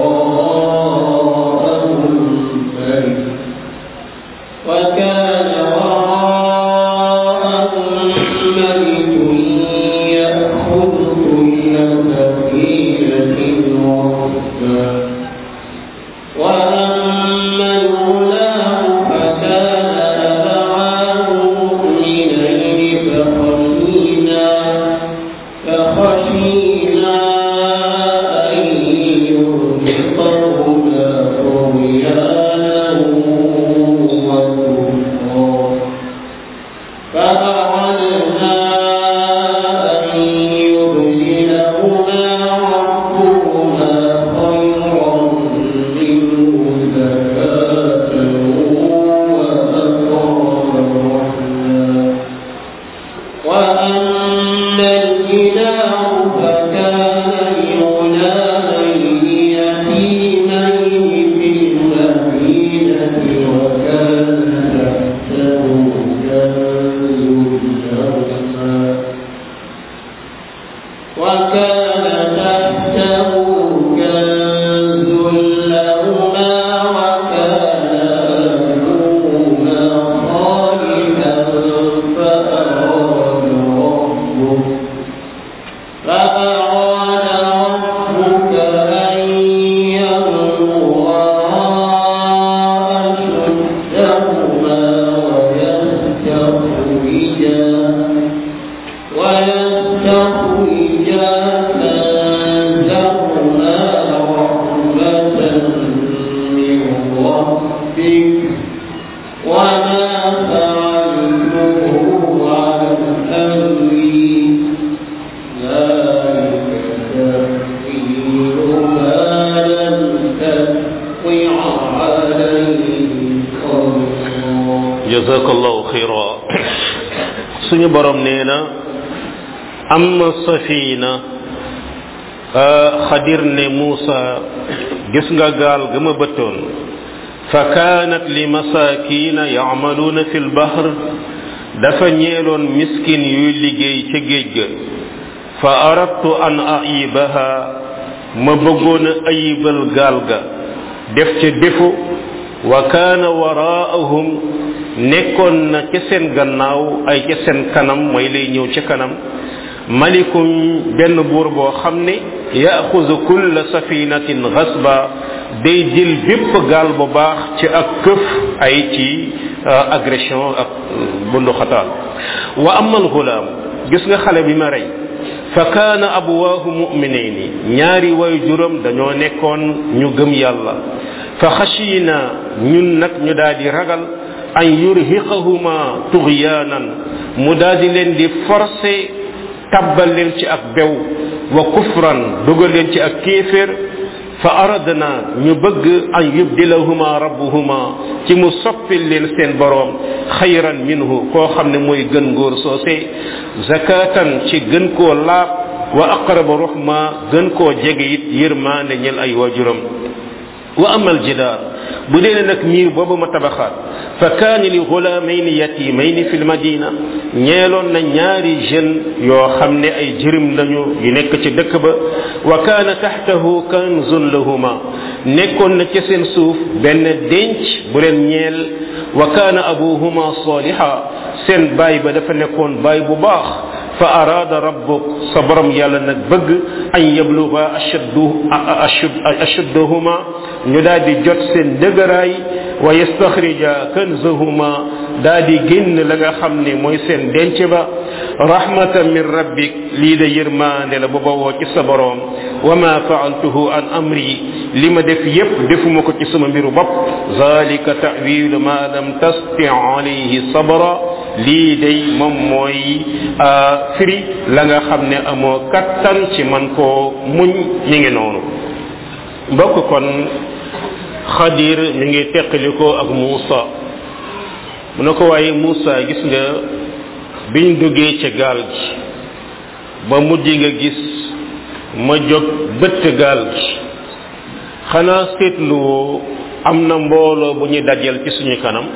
وراءهم ملك وكان وراءهم ملك يأخذ كل سفينة غصبا وأما الغلام فكان أبواه مؤمنين فخشينا فخشينا أن يرهقهما طغيانا وكفرا فأردنا أن يبدلهما ربهما خيرا وأما الجدار فكان لغلامين يتيمين في المدينة وكان تحته كنز لهما وكان تحته كنز لهما وكان أبوهما صالحا فأراد ربك فأراد ربك أن يبلغا أشدهما ويستخرجا ويستخرجا كنزهما رحمة من ربك وما فعلته عن أمري ذلك تأويل ما لم تستطع عليه صبرا jazakallahu khayra suñu borom nee na amma safina xadir ne Muusa gis nga gaal ga ma bëttoon fa kaanat li masakina ya'maluna fil bahr dafa ñeeloon miskin yuy liggéey ca géej ga fa aradtu an aibaha ma bëggoon a ayibal gaal ga def ca defu wa kaana waraahum nekkoon na ca seen gannaaw ay ca seen kanam mooy lay ñëw ca kanam malikum benn buur boo xam ne yaxuzu kulla safinatin gasba day jël bépp gaal bu baax ci ak këf ay ci agression ak bundu xataal wa amal gulaam gis nga xale bi ma rey fa kaana abwaahu mu'minayni ñaari way juram dañoo nekkoon ñu gëm yàlla fa xashina ñun nag ñu daal di ragal an yurhiqahuma tughyanan mu daal di leen di forcer tabbal leen ci ak bew wa kufran dugal leen ci ak kéeféer fa aradna ñu bëgg an yubdilahuma rabbuhuma ci mu soppil leen seen boroom xayran minhu koo xam ne mooy gën ngóor soose zakatan ci gën koo laab wa aqraba ruhma gën koo jege it yërmaande ñel ay waajuram wa amal jidaar bu dee nag miir boobu ma tabaxaat fa kaani li gulaamayni yatimayni fi lmadina ñeeloon na ñaari jeune yoo xam ne ay jërim lañu yu nekk ci dëkk ba wa kaana taxtahu kanzun lahuma nekkoon na ca seen suuf benn denc bu leen ñeel wa kaana abuhuma saliha seen baay ba dafa nekkoon baay bu baax fa araada rabbuk sa borom yàlla nag bëgg an yabluga ashaddu ashadduhuma ñu daal di jot seen dëgëraay wa yastaxrija kanzahuma daal di génn la nga xam ne mooy seen denc ba rahmatan min rabbik lii de yërmaande la bu bawoo ci sa borom wa ma faaltuhu an amri li ma def yépp defuma ko ci sama mbiru bopp zalika ta'wilu ma lam tasti alayhi sabra lii day moom mooy firi la nga xam ne amoo kattan ci man koo muñ mi ngi noonu mbokk kon Xadir mi ngi teqalikoo ak Muusa mu ne ko waaye Muusa gis nga biñ duggee ca gaal gi ba mujj nga gis ma jóg bëtt gaal gi xanaa seetluwoo am na mbooloo bu ñu dajeel ci suñu kanam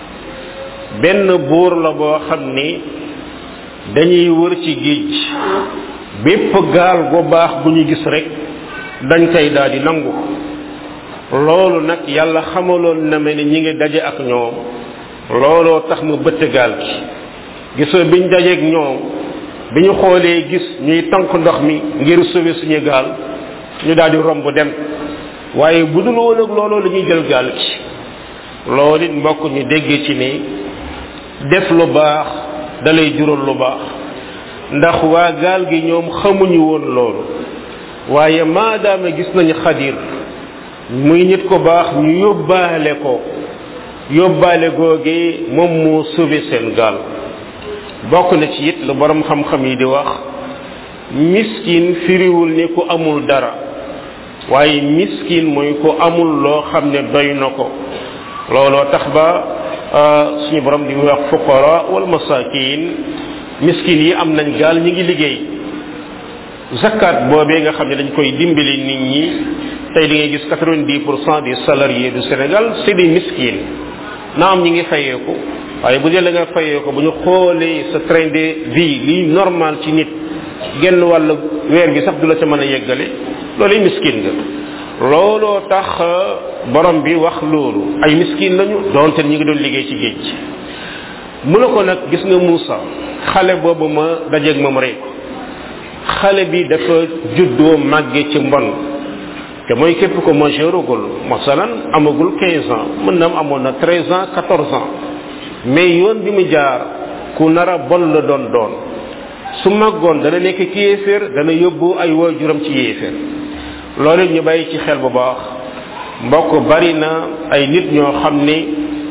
benn buur la boo xam ni dañuy wër ci géej bépp gaal gu baax bu ñu gis rek dañ koy daal di nangu loolu nag yàlla xamaloon na ma ne ñi ngi daje ak ñoom looloo tax mu bëtt gaal gi gisoo biñ dajeeg ñoom bi ñu xoolee gis ñuy tànk ndox mi ngir sauver suñu gaal ñu daal di romb dem waaye bu dul woon ak looloo la ñuy jël gaal gi loolu it mbokk ñu dégg ci ni def lu baax dalay jural lu baax ndax waa gaal gi ñoom xamuñu woon loolu waaye maadaama gis nañu Xadir muy nit ko baax ñu yóbbaale ko yóbbaale googee moom moo sauvé seen gaal bokk na ci it lu borom xam-xam yi di wax miskin firiwul ni ku amul dara waaye miskin mooy ku amul loo xam ne doy na ko looloo tax ba suñu borom di wax fuqara wal masakin miskin yi am nañ gaal ñi ngi liggéey zakat boobee nga xam ne dañ koy dimbali nit ñi tey di ngay gis quatre-vingt-dix pour cent des salariés du Sénégal c'est des miskin na am ñi ngi fayeeku waaye bu dee la nga fayeeku bu ñu xoolee sa train de vie li normal ci nit genn wàll weer bi sax du la ca mën a yeggale loolu miskin nga looloo tax borom bi wax loolu ay miskin lañu donte ñi ngi doon liggéey ci géej mu ne ko nag gis nga Muusa xale boobu ma dajeeg moom rey ko xale bi dafa juddoo màgge ci mbon te mooy képp ko majeuragul masalan amagul quinze ans mën na am amoon na treize ans quatorze ans mais yoon bi mu jaar ku nara bon la doon doon su màggoon dana nekk ci yéeféer dana yóbbu ay waajuram ci yéeféer loolu ñu bàyyi ci xel bu baax mbokk bari na ay nit ñoo xam ni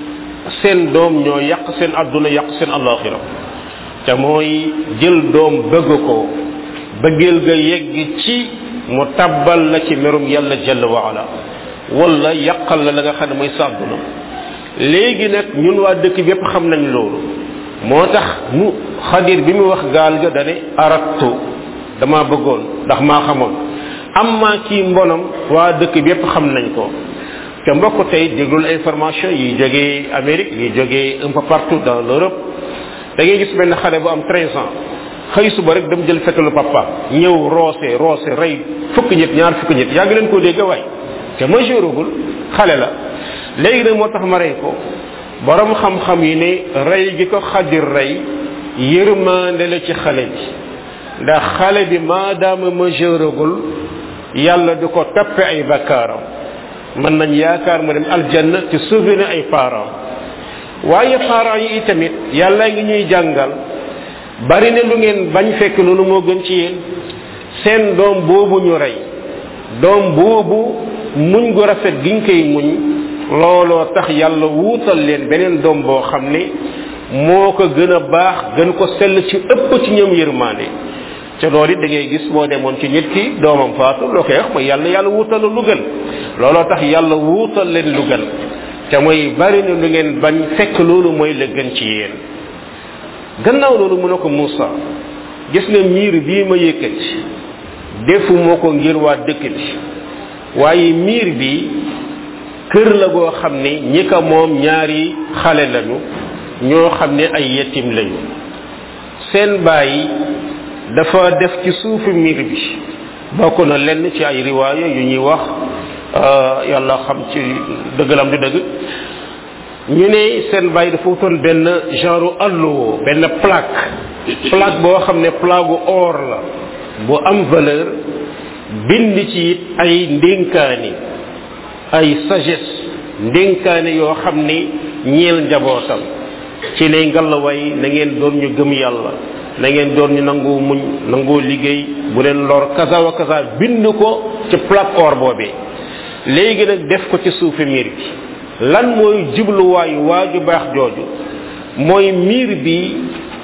seen doom ñoo yàq seen adduna yàq seen alaxira te mooy jël doom bëgg ko bëggeel ga yegg ci mu tabbal la ci merum yàlla jalla wa ala wala yàqal la la nga xam ne mooy sa adduna léegi nag ñun waa dëkk bi yépp xam nañ loolu moo tax mu Xadir bi mu wax gaal ga dane arattu dama bëggoon ndax maa xamoon amma kii mbonam waa dëkk bi yépp xam nañ ko te mbokk tey déglul information yi jógee Amérique yi jógee un peu partout dans l'Europe da ngay gis benn xale bu am treize ans xëy suba rek dem jël fetalu papa ñëw roose roose rey fukki nit ñaar fukki nit yaa ngi leen koo dégg waay te majeuragul xale la léegi nag moo tax ma rey ko borom xam-xam yi ne rey gi ko Xadir rey yërmande la ci xale bi ndax xale bi maadaama majeuragul yàlla du ko tappe ay bakkaaram mën nañ yaakaar mu dem aljanna te sauvé na ay parents waaye parents yi itamit yàlla ngi ñuy jàngal bari na lu ngeen bañ fekk loolu moo gën ci yéen seen doom boobu ñu rey doom boobu muñ gu rafet giñ koy muñ looloo tax yàlla wuutal leen beneen doom boo xam ne moo ko gën a baax gën ko sell ci ëpp ci ñoom yërmande te loolu it da ngay gis boo demoon ci nit ki doomam faatu loo koy wax mooy yàlla yàlla wuutal lu gën looloo tax yàlla wuutal leen lu gën te mooy bari na lu ngeen bañ fekk loolu mooy la gën ci yéen gannaaw loolu mu ne ko Muusa gis nga miir bii ma yëkkati defu moo ko ngir waa dëkk bi waaye miir bi kër la goo xam ne ñi ko moom ñaari xale lañu ñoo xam ne ay yetim lañu seen baay dafa def ci suufu miir bi bokk na lenn ci ay riwaaya yu ñuy wax yàlla xam ci dëggalam di dëgg ñu ne seen baay dafa wutoon benn genre alluwo benn plaque plaque boo xam ne plaque gu or la bu am valeur bind ci it ay ndénkaani ay sagesse ndénkaani yoo xam ni ñeel njabootam ci ne ngallaway na ngeen doon ñu gëm yàlla na ngeen doon ñu nangoo muñ nangoo liggéey bu leen lor kaza wa kaza bind ko ci plaque or boobee léegi nag def ko ci suufi miir bi lan mooy jubluwaayu waaju baax jooju mooy miir bi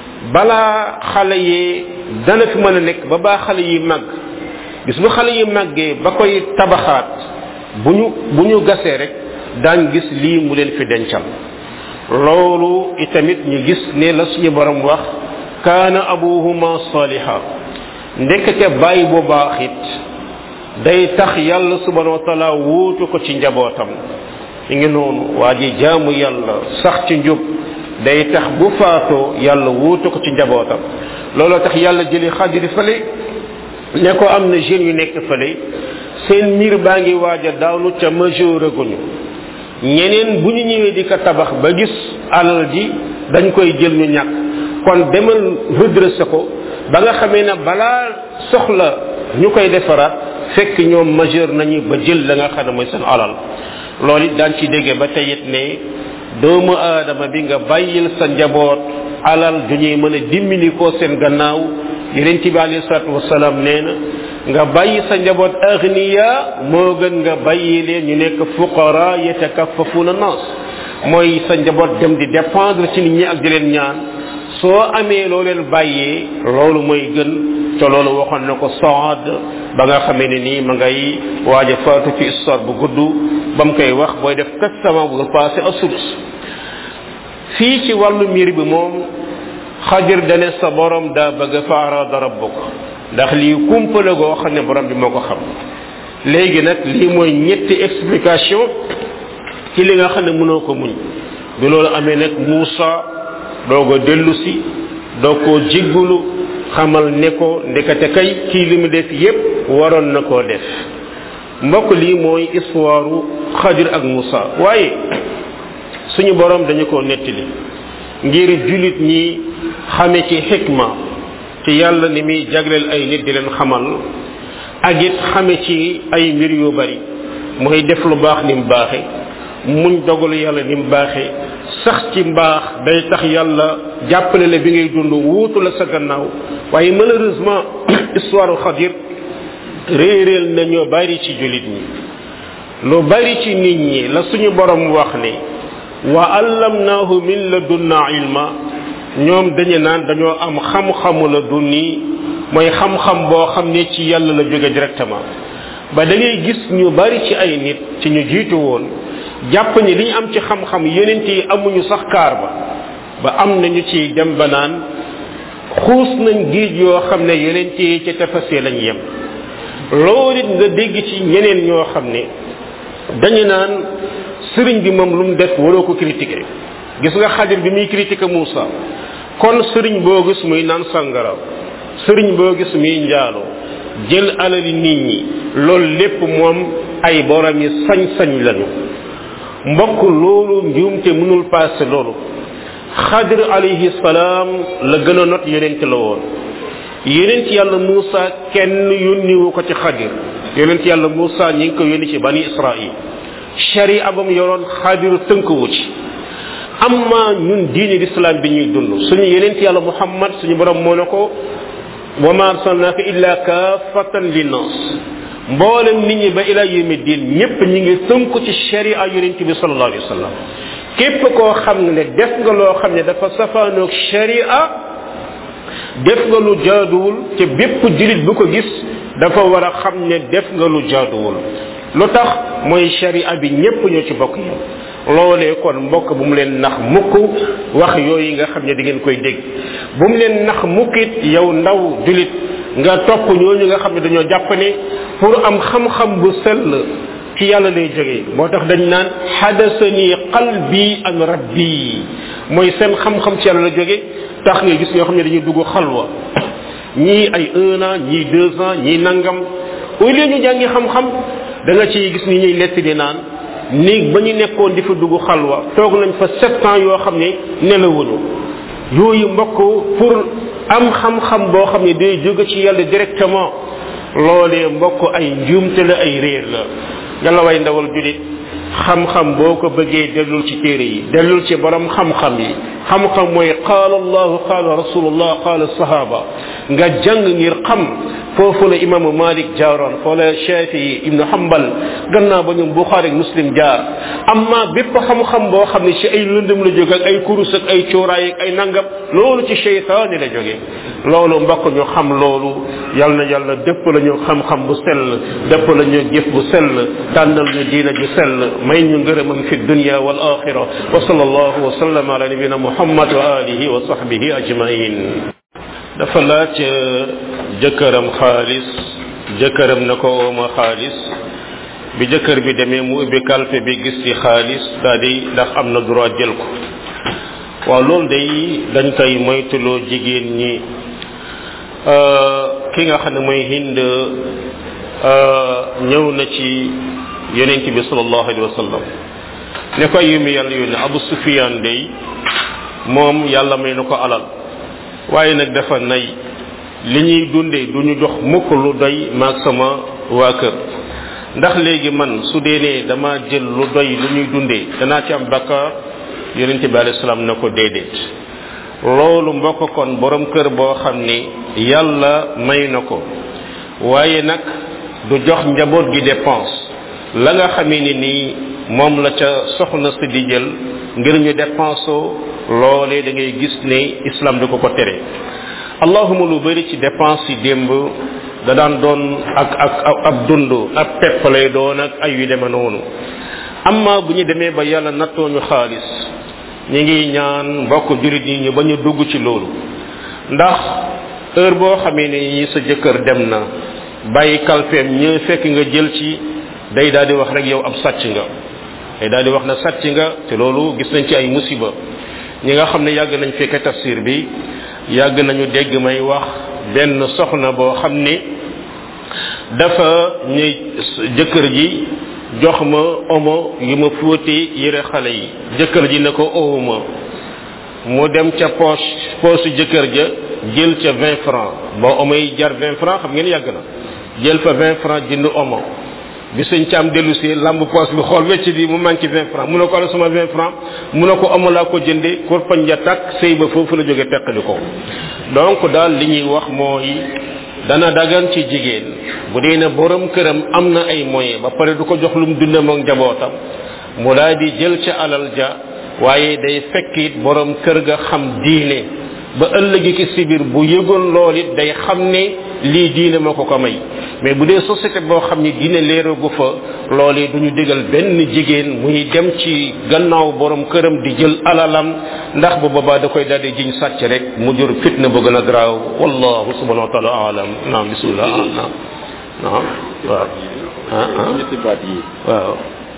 balaa xale yi dana fi mën a nekk ba baa xale yi màgg bis bu xale yi màggee ba koy tabaxaat bu ñu bu ñu gasee rek daañ gis lii mu leen fi dencal loolu itamit ñu gis ne la suñu borom wax kaana abuhuma saliha ndekete bàyyi bu baax it day tax yàlla subhanahu wa taala wuutu ko ci njabootam mi ngi noonu waa ji jaamu yàlla sax ci njub day tax bu faatoo yàlla wuutu ko ci njabootam looloo tax yàlla jëli xajiri fële ne ko am na jeunes yu nekk fële seen miir baa ngi waaj a daanu ca majeur aguñu ñeneen bu ñu ñëwee di ko tabax ba gis alal ji dañ koy jël ñu ñàkk kon demal redressé ko ba nga xamee ne balaa soxla ñu koy defaraat fekk ñoom majeur nañu ba jël la nga xam ne mooy seen alal loolu it daan ci déggee ba tey it ne doomu aadama bi nga bàyyil sa njaboot alal ju ñuy mën a dimbali ko seen gannaaw yeneen ci bi alayhi salaatu wasalaam nee na nga bàyyi sa njaboot agniya moo gën nga bàyyi leen ñu nekk fuqara yatakaffafuuna nas mooy sa njaboot dem di dépendre ci nit ñi ak di leen ñaan soo amee loo leen bàyyee loolu mooy gën te loolu waxoon na ko Saad ba nga xamee ne nii ma ngay waaj a faatu ci histoire bu gudd ba mu koy wax booy def testament bu passé asudus fii ci wàllu miir bi moom Xadir dane sa borom daa bëgg fa arada rabbuk ndax lii kumpa la goo xam ne borom bi moo ko xam léegi nag lii mooy ñetti explication ci li nga xam ne mënoo ko muñ bi loolu amee nag Muusa doo ko dellu si doo ko jiggulu xamal ne ko ndekete kay kii li mu def yépp waroon na koo def mbokk lii mooy histoire Xadir ak Muusa waaye suñu borom dañu ko nettali ngir jullit ñi xame ci xikma ci yàlla ni muy jagleel ay nit di leen xamal ak it xame ci ay mbir yu bari mooy def lu baax ni mu baaxe muñ dogalu yàlla ni mu baaxe sax ci mbaax day tax yàlla jàppale la bi ngay dund wuutu la sa gannaaw waaye malheureusement histoire Xadir réeréel na ñoo bari ci jullit ñi lu bari ci nit ñi la suñu borom wax ne wa allamnaahu min ladunna ilma ñoom dañu naan dañoo am xam-xamu la dunni mooy xam-xam boo xam ne ci yàlla la jóge directement ba da ngay gis ñu bari ci ay nit ci ñu jiitu woon jàpp ni li ñu am ci xam-xam yonent yi amuñu sax kaar ba ba am nañu ci dem ba naan xuus nañ géej yoo xam ne yonent yi ci tefasee lañ yem loolu it nga dégg ci ñeneen ñoo xam ne dañu naan sëriñ bi moom lu mu def waroo ko critiquer gis nga Xadir bi muy critiquer Muusa kon sëriñ boo gis muy naan sangara sëriñ boo gis muy njaaloo jël alali nit ñi loolu lépp moom ay borom yi sañ-sañ lañu mbokk loolu njuumte mënul passé loolu Xadir alayhi salaam la gën a not yonent la woon yonent yàlla Muusa kenn yónniwu ko ci Xadir yonent yàlla Muusa ñi ngi ko yónni ci bani Israil sharia bam yoroon Xadir tënkuwu ci amma ñun diine l'islam bi ñuy dund suñu yonent yàlla Muhammad suñu borom moo ne ko wa ma arsalnaka illa kaafatan linnas mboolem nit ñi ba ila yawmi diin ñépp ñi ngi tënku ci sharia yonent bi sallallahu alayhi wa sallam képp koo xam ne def nga loo xam ne dafa safaanoog sharia def nga lu jaaduwul te bépp jullit bu ko gis dafa war a xam ne def nga lu jaaduwul lu tax mooy sharia bi ñépp ñoo ci bokk yow loolee kon mbokk bu mu leen nax mukk wax yooyu nga xam ne di ngeen koy dégg bu mu leen nax mukkit yow ndaw jullit nga topp ñooñu nga xam ne dañoo jàpp ne pour am xam-xam bu sell ci yàlla lay jógee moo tax dañ naan hadasani qalbi an rabbi mooy seen xam-xam ci yàlla la jóge tax nga gis ñoo xam ne dañuy dugg xalwa ñii ay un an ñii deux ans ñii nangam au lieu ñu jàngi xam-xam da nga ci gis ni ñuy lett di naan néeg ba ñu nekkoon di fa dugg xalwa toog nañ fa sept ans yoo xam ne nelawuñu yooyu mbokk pour am xam-xam boo xam ne day jóge ci yàlla directement loolee mbokk ay njuumte la ay réer la yàlla way ndawal julit xam-xam boo ko bëggee dellul ci téere yi dellul ci borom xam-xam yi xam-xam mooy qaala allahu qaala rasulullah qaala sahaba nga jàng ngir xam foofu la imaamu Malik jaaroon foo la Shafi'i ibnu Hanbal gannaaw ba ñoom Bukhari Muslim jaar amma bépp xam-xam boo xam ne ci ay lëndëm la jóge ak ay kurus ak ay cooraay ak ay nangam loolu ci seytaane la jóge loolu mbokk ñu xam loolu yal na yàlla dëpp la ñu xam-xam bu sell dëpp la ñu jëf bu sell tànnal ñu diina ju sell may ñu ngërëmam fi dunya wal axira wa sallallahu wa sallam ala nabina muhammad wa alihi wa sahbihi ajmain dafa laaj jëkkëram xaalis jëkkëram na ko ooma xaalis bi jëkkër bi demee mu ubbi kalpe bi gis ci xaalis daal di ndax am na droit jël ko waaw loolu day dañ koy moytuloo jigéen ñi ki nga xam ne mooy Hind ñëw na ci yonent bi sallallahu alayhi wa sallam ne ko yu mi yàlla yónne Abu Sufyan day moom yàlla may na ko alal waaye nag dafa nay li ñuy dundee du ñu jox mukk lu doy maag sama waa kër ndax léegi man su dee nee dama jël lu doy lu ñuy dundee danaa ci am bakkaar yonent bi alayhi salaam na ko déedéet loolu mbokk kon borom kër boo xam ni yàlla may na ko waaye nag du jox njaboot gi dépense la nga xamee ni nii moom la ca soxna si di jël ngir ñu dépense loolee da ngay gis ne islam da ko ko tere allahuma lu bari ci dépense yi démb da daan doon ak ak ab dund ab pepp lay doon ak ay yu deme noonu amma bu ñu demee ba yàlla nattoo ñu xaalis ñi ngi ñaan mbokk jurit yi ñu ba ñu dugg ci loolu ndax heure boo xamee ne ñi sa jëkkër dem na bàyyi kalpeem ñë fekk nga jël ci day daal di wax rek yow ab sàcc nga day daal di wax na sàcc nga te loolu gis nañ ci ay musiba ñi nga xam ne yàgg nañ fekke tafsir bi yàgg nañu dégg may wax benn soxna boo xam ne dafa ñuy jëkkër ji jox ma omo yu ma fóoti yére xale yi jëkkër ji ne ko owuma mu dem ca poche poche jëkkër ja jël ca vingt francs boo omo yi jar vingt francs xam ngeen yàgg na jël fa vingt francs jënd omo bi sëñ Caam dellu si lamb poche bi xool wecc bi mu manqué vingt francs mu ne ko ala sama vingt francs mu ne ko omo laa ko jënde kurpañ ja takk sëy ba foofu la jóge teqali ko donc daal li ñuy wax mooy dana dagan ci jigéen bu dee ne borom këram am na ay moyens ba pare du ko jox lu mu dundam ak njabootam mu daal di jël ca alal ja waaye day fekk it borom kër ga xam diine ba ëllëgi ki sibir bu yëgoon lool it day xam ne lii diine moo ko ko may mais bu dee société boo xam ni diine leeragu fa loolu du ñu digal benn jigéen muy dem ci gannaaw borom këram di jël alalam ndax bu boobaa da koy daal di jiñ sàcc rek mu jur fitna bu gën a garaaw wallahu subhanahu wa taala alam naam bismillah naam naam waaw ah ah ñetti baat yi waaw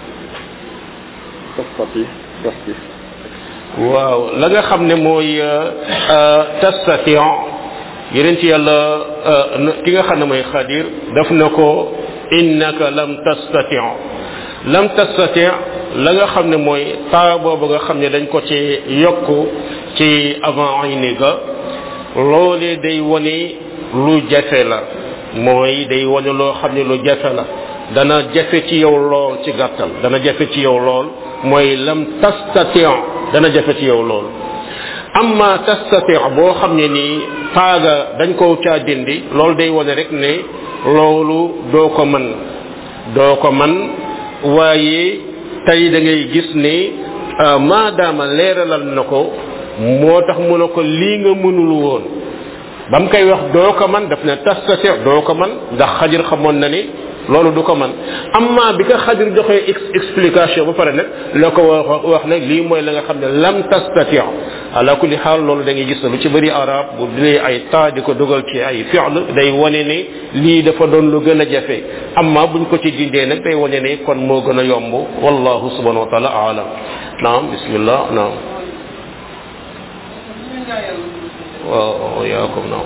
tastati tasti waaw la nga xam ne mooy tastati yeneen ci yàlla ki nga xam ne mooy xadir daf na ko innaka lam tastati lam tastati la nga xam ne mooy taa boobu nga xam ne dañ ko ci yokk ci avant ayni ga loolee day wone lu jafe la mooy day wone loo xam ne lu jafe la dana jafe ci yow lool ci gàttal dana jafe ci yow lool mooy lam tastati dana jafe ci yow lool amma tastati boo xam ne nii taaga dañ ko caa dindi loolu day wone rek ne loolu doo ko mën doo ko mën waaye tey da ngay gis ne maadaama leeralal na ko moo tax mu ne ko lii nga mënul woon ba mu koy wax doo ko mën daf ne tastati doo ko mën ndax xadir xamoon na ni loolu du ko man amma bi ko xadir joxee explication ba pare nag la ko wax wax nag lii mooy la nga xam ne lam tastati ala kulli xaal loolu da ngay gis lu ci bëri arab bu dee ay taa di ko dogal ci ay fi'l day wane ne lii dafa doon lu gën a jafe amma buñ ko ci dindee nag day wane ne kon moo gën a yomb wallahu subhanahu wa taala aalam naam bismillah naam waaw yaakum naam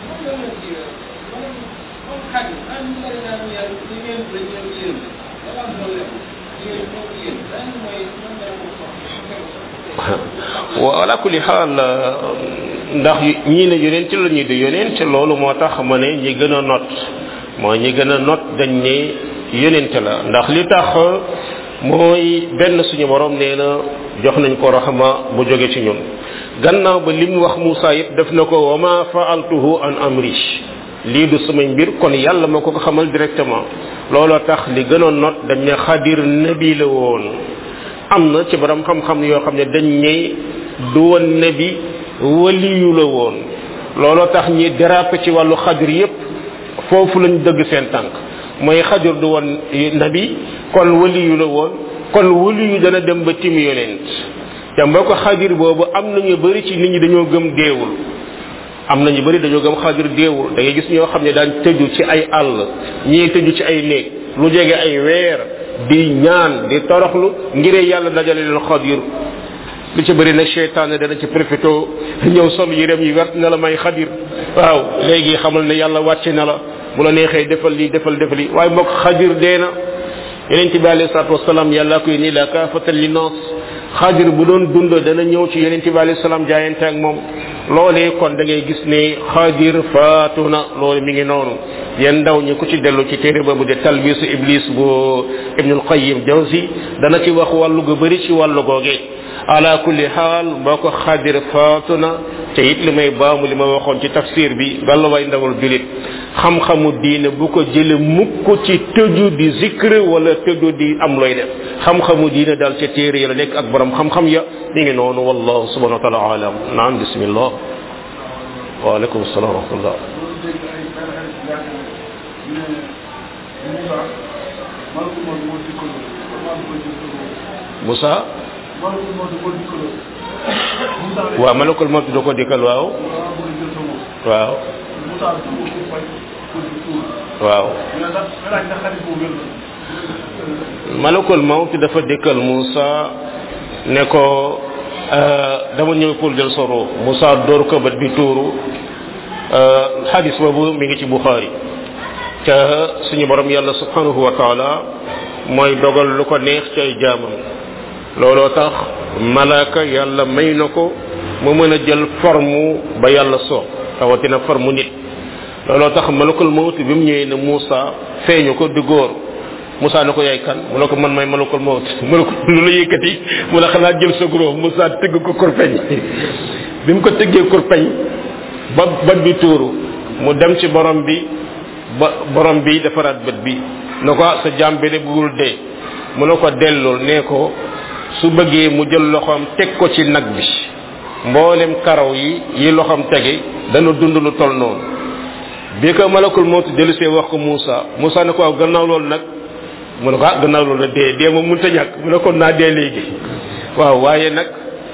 wa ala kulli xaal ndax ñii ne yonent la ñuy di yonent loolu moo tax ma ne ñi gën a not mooy ñi gën a not dañ ne yonent la ndax li tax mooy benn suñu borom nee na jox nañ ko rahma bu jóge ci ñun gannaaw ba lim wax Moussa yëpp def na ko wa ma faaltuhu an amri lii du samay mbir kon yàlla ma ko ko xamal directement looloo tax li gënoon not dañ ne xadir nabi la woon am na ci borom xam-xam yoo xam ne dañ ne du woon nabi waliyu la woon looloo tax ñi dérapé ci wàllu xadir yépp foofu lañ dëgg seen tànk mooy xadir du woon nabi kon waliyu la woon kon waliyu dana dem ba tim yonent te mboo ko xadir boobu am nañu bari ci nit ñi dañoo gëm deewul am nañu bari dañoo gëm xadir deewul da ngay gis ñoo xam ne daan tëju ci ay àll ñii tëju ci ay néeg lu jege ay weer di ñaan di toroxlu ngir yàlla dajale leen xadir li ci bëri nag seytaane dana ci profité ñëw sol yërem yi wert na la may xadir waaw léegi xamal ne yàlla wàcce na la bu la neexee defal lii defal defal lii waaye mbokk xadir dee na yonente bi alayhi salaatu wasalaam yàlla koy nii la kaafatan li naas xadir bu doon dund dana ñëw ci yonente bi alayhi salaam jaayante ak moom loolee kon da ngay gis ne xadir faatu na loolu mi ngi noonu yéen ndaw ñi ku ci dellu ci téere boobu de talbisu iblis bu ibnul qayyim jawzi dana ci wax wàllu gu bëri ci wàllu googee ala kulli xaal boo ko xadir faatu na te it li may baamu li ma waxoon ci tafsir bi gàlla way ndawal julit xam-xamu diine bu ko jële mukk ci tëju di zikr wala tëju di am looy def xam-xamu diine daal ca téere ya la nekk ak borom xam-xam ya mi ngi noonu wallahu subhanahu wa taala alam naam bismillah wa aleykum salaam wa rahmatullah Moussa waaw malakul mawt da ko dikkal waaw waaw waaw malakul mawt dafa dikkal Moussa ne ko dama ñëw pour jël soro Moussa door ko bët bi tuuru hadis boobu mi ngi ci Bukhari ca suñu borom yàlla subhanahu wa taala mooy dogal lu ko neex ci ay jaamam looloo tax malaaka yàlla may na ko mu mën a jël forme ba yàlla soob rawatina forme nit looloo tax malakul mawt bi mu ñëwee ne Moussa feeñu ko di góor Moussa ne ko yaay kan mu ne ko man may malakul mawt mu ne ko lu la yëkkati mu ne xanaa jël sa gros Moussa tëgg ko kurpeñ bi mu ko tëggee kurpeñ ba bët bi tuuru mu dem ci borom bi ba borom bi defaraat bët bi ne ko sa jaam bi de bëggul dee mu ne ko dellul nee ko su bëggee mu jël loxoom teg ko ci nag bi mboolem karaw yi yi loxoom tege dana dund lu tol noonu bi ko malakul mawt dellusee wax ko Moussa Moussa ne ko waaw gannaaw loolu nag mu ne ko ah gannaaw loolu nag dee dee moom mënut a ñàkk mu ne ko naa dee léegi waaw waaye nag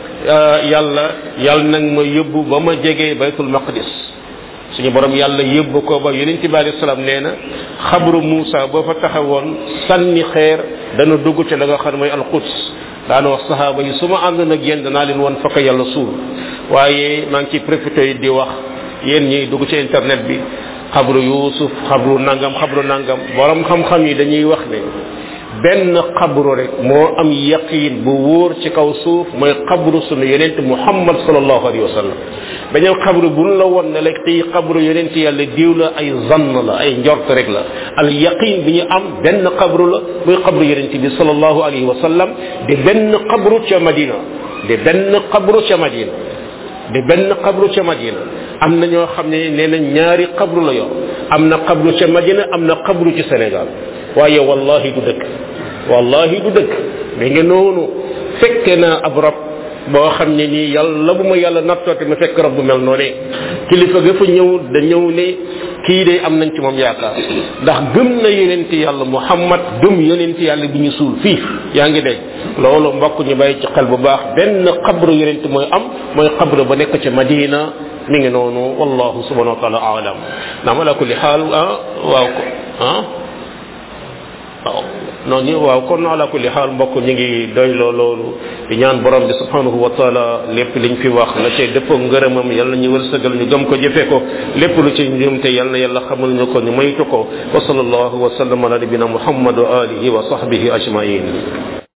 yàlla yàlla nag ma yóbbu ba ma jegee baytul maqdis suñu borom yàlla yóbbu ko ba yonent bi alayhi salaam nee na xabru Moussa boo fa taxawoon sànni xeer dana dugg ci la nga xam ne mooy alquds daana wax sahaaba yi su ma ànd nag yéen danaa leen woon fakk yàlla suul waaye maa ngi ci profité yi di wax yéen ñi dugg ci internet bi xabru Yuusuf xabru nangam xabru nangam borom xam-xam yi dañuy wax ne benn xabru rek moo am yaqin bu wóor ci kaw suuf mooy xabru sunu yonent Muhammad sallallahu alayhi wa sallam beneen xabru bu la woon ne la tey xabru yonent yàlla diw la ay zann la ay njort rek la al yaqin bi ñu am benn xabru la muy xabru yonent bi sallallahu alayhi wa sallam di benn xabru ca Madina di benn xabru ca Madina di benn xabru ca Madina am na ñoo xam ne nee na ñaari xabru la yor am na xabru ca Madina am na xabru ci Sénégal waaye wallahi du dëkk wallahi du dëkk mi ngi noonu fekke naa ab rab boo xam ne nii yàlla bu ma yàlla nattoote ma fekk rab bu mel noonee kilifa ga fa ñëw da ñëw ne kii de am nañ ci moom yaakaar ndax gëm na yonent yàlla Muhammad gëm yonent yàlla bi ñu suul fii yaa ngi dégg loolu mbokk ñu bàyyi ci xel bu baax benn xabru yonent mooy am mooy xabru ba nekk ca Madina mi ngi noonu wallahu subhanahu wa taala alam naam ala kulli xaal ah waaw ko ah waaw noonu waaw kon ala kulli xaal mbokk ñu ngi doyloo loolu di ñaan borom bi subhanahu wa taala lépp liñ fi wax la cay dëppoo ngërëmam yal na ñu wërsëgal ñu gëm ko jëfee ko lépp lu ci njumte yal na yàlla xamal ñu ko ñu moytu ko wa sallallahu wa sallam ala nabina muhammad wa alihi wa sahbihi ajmain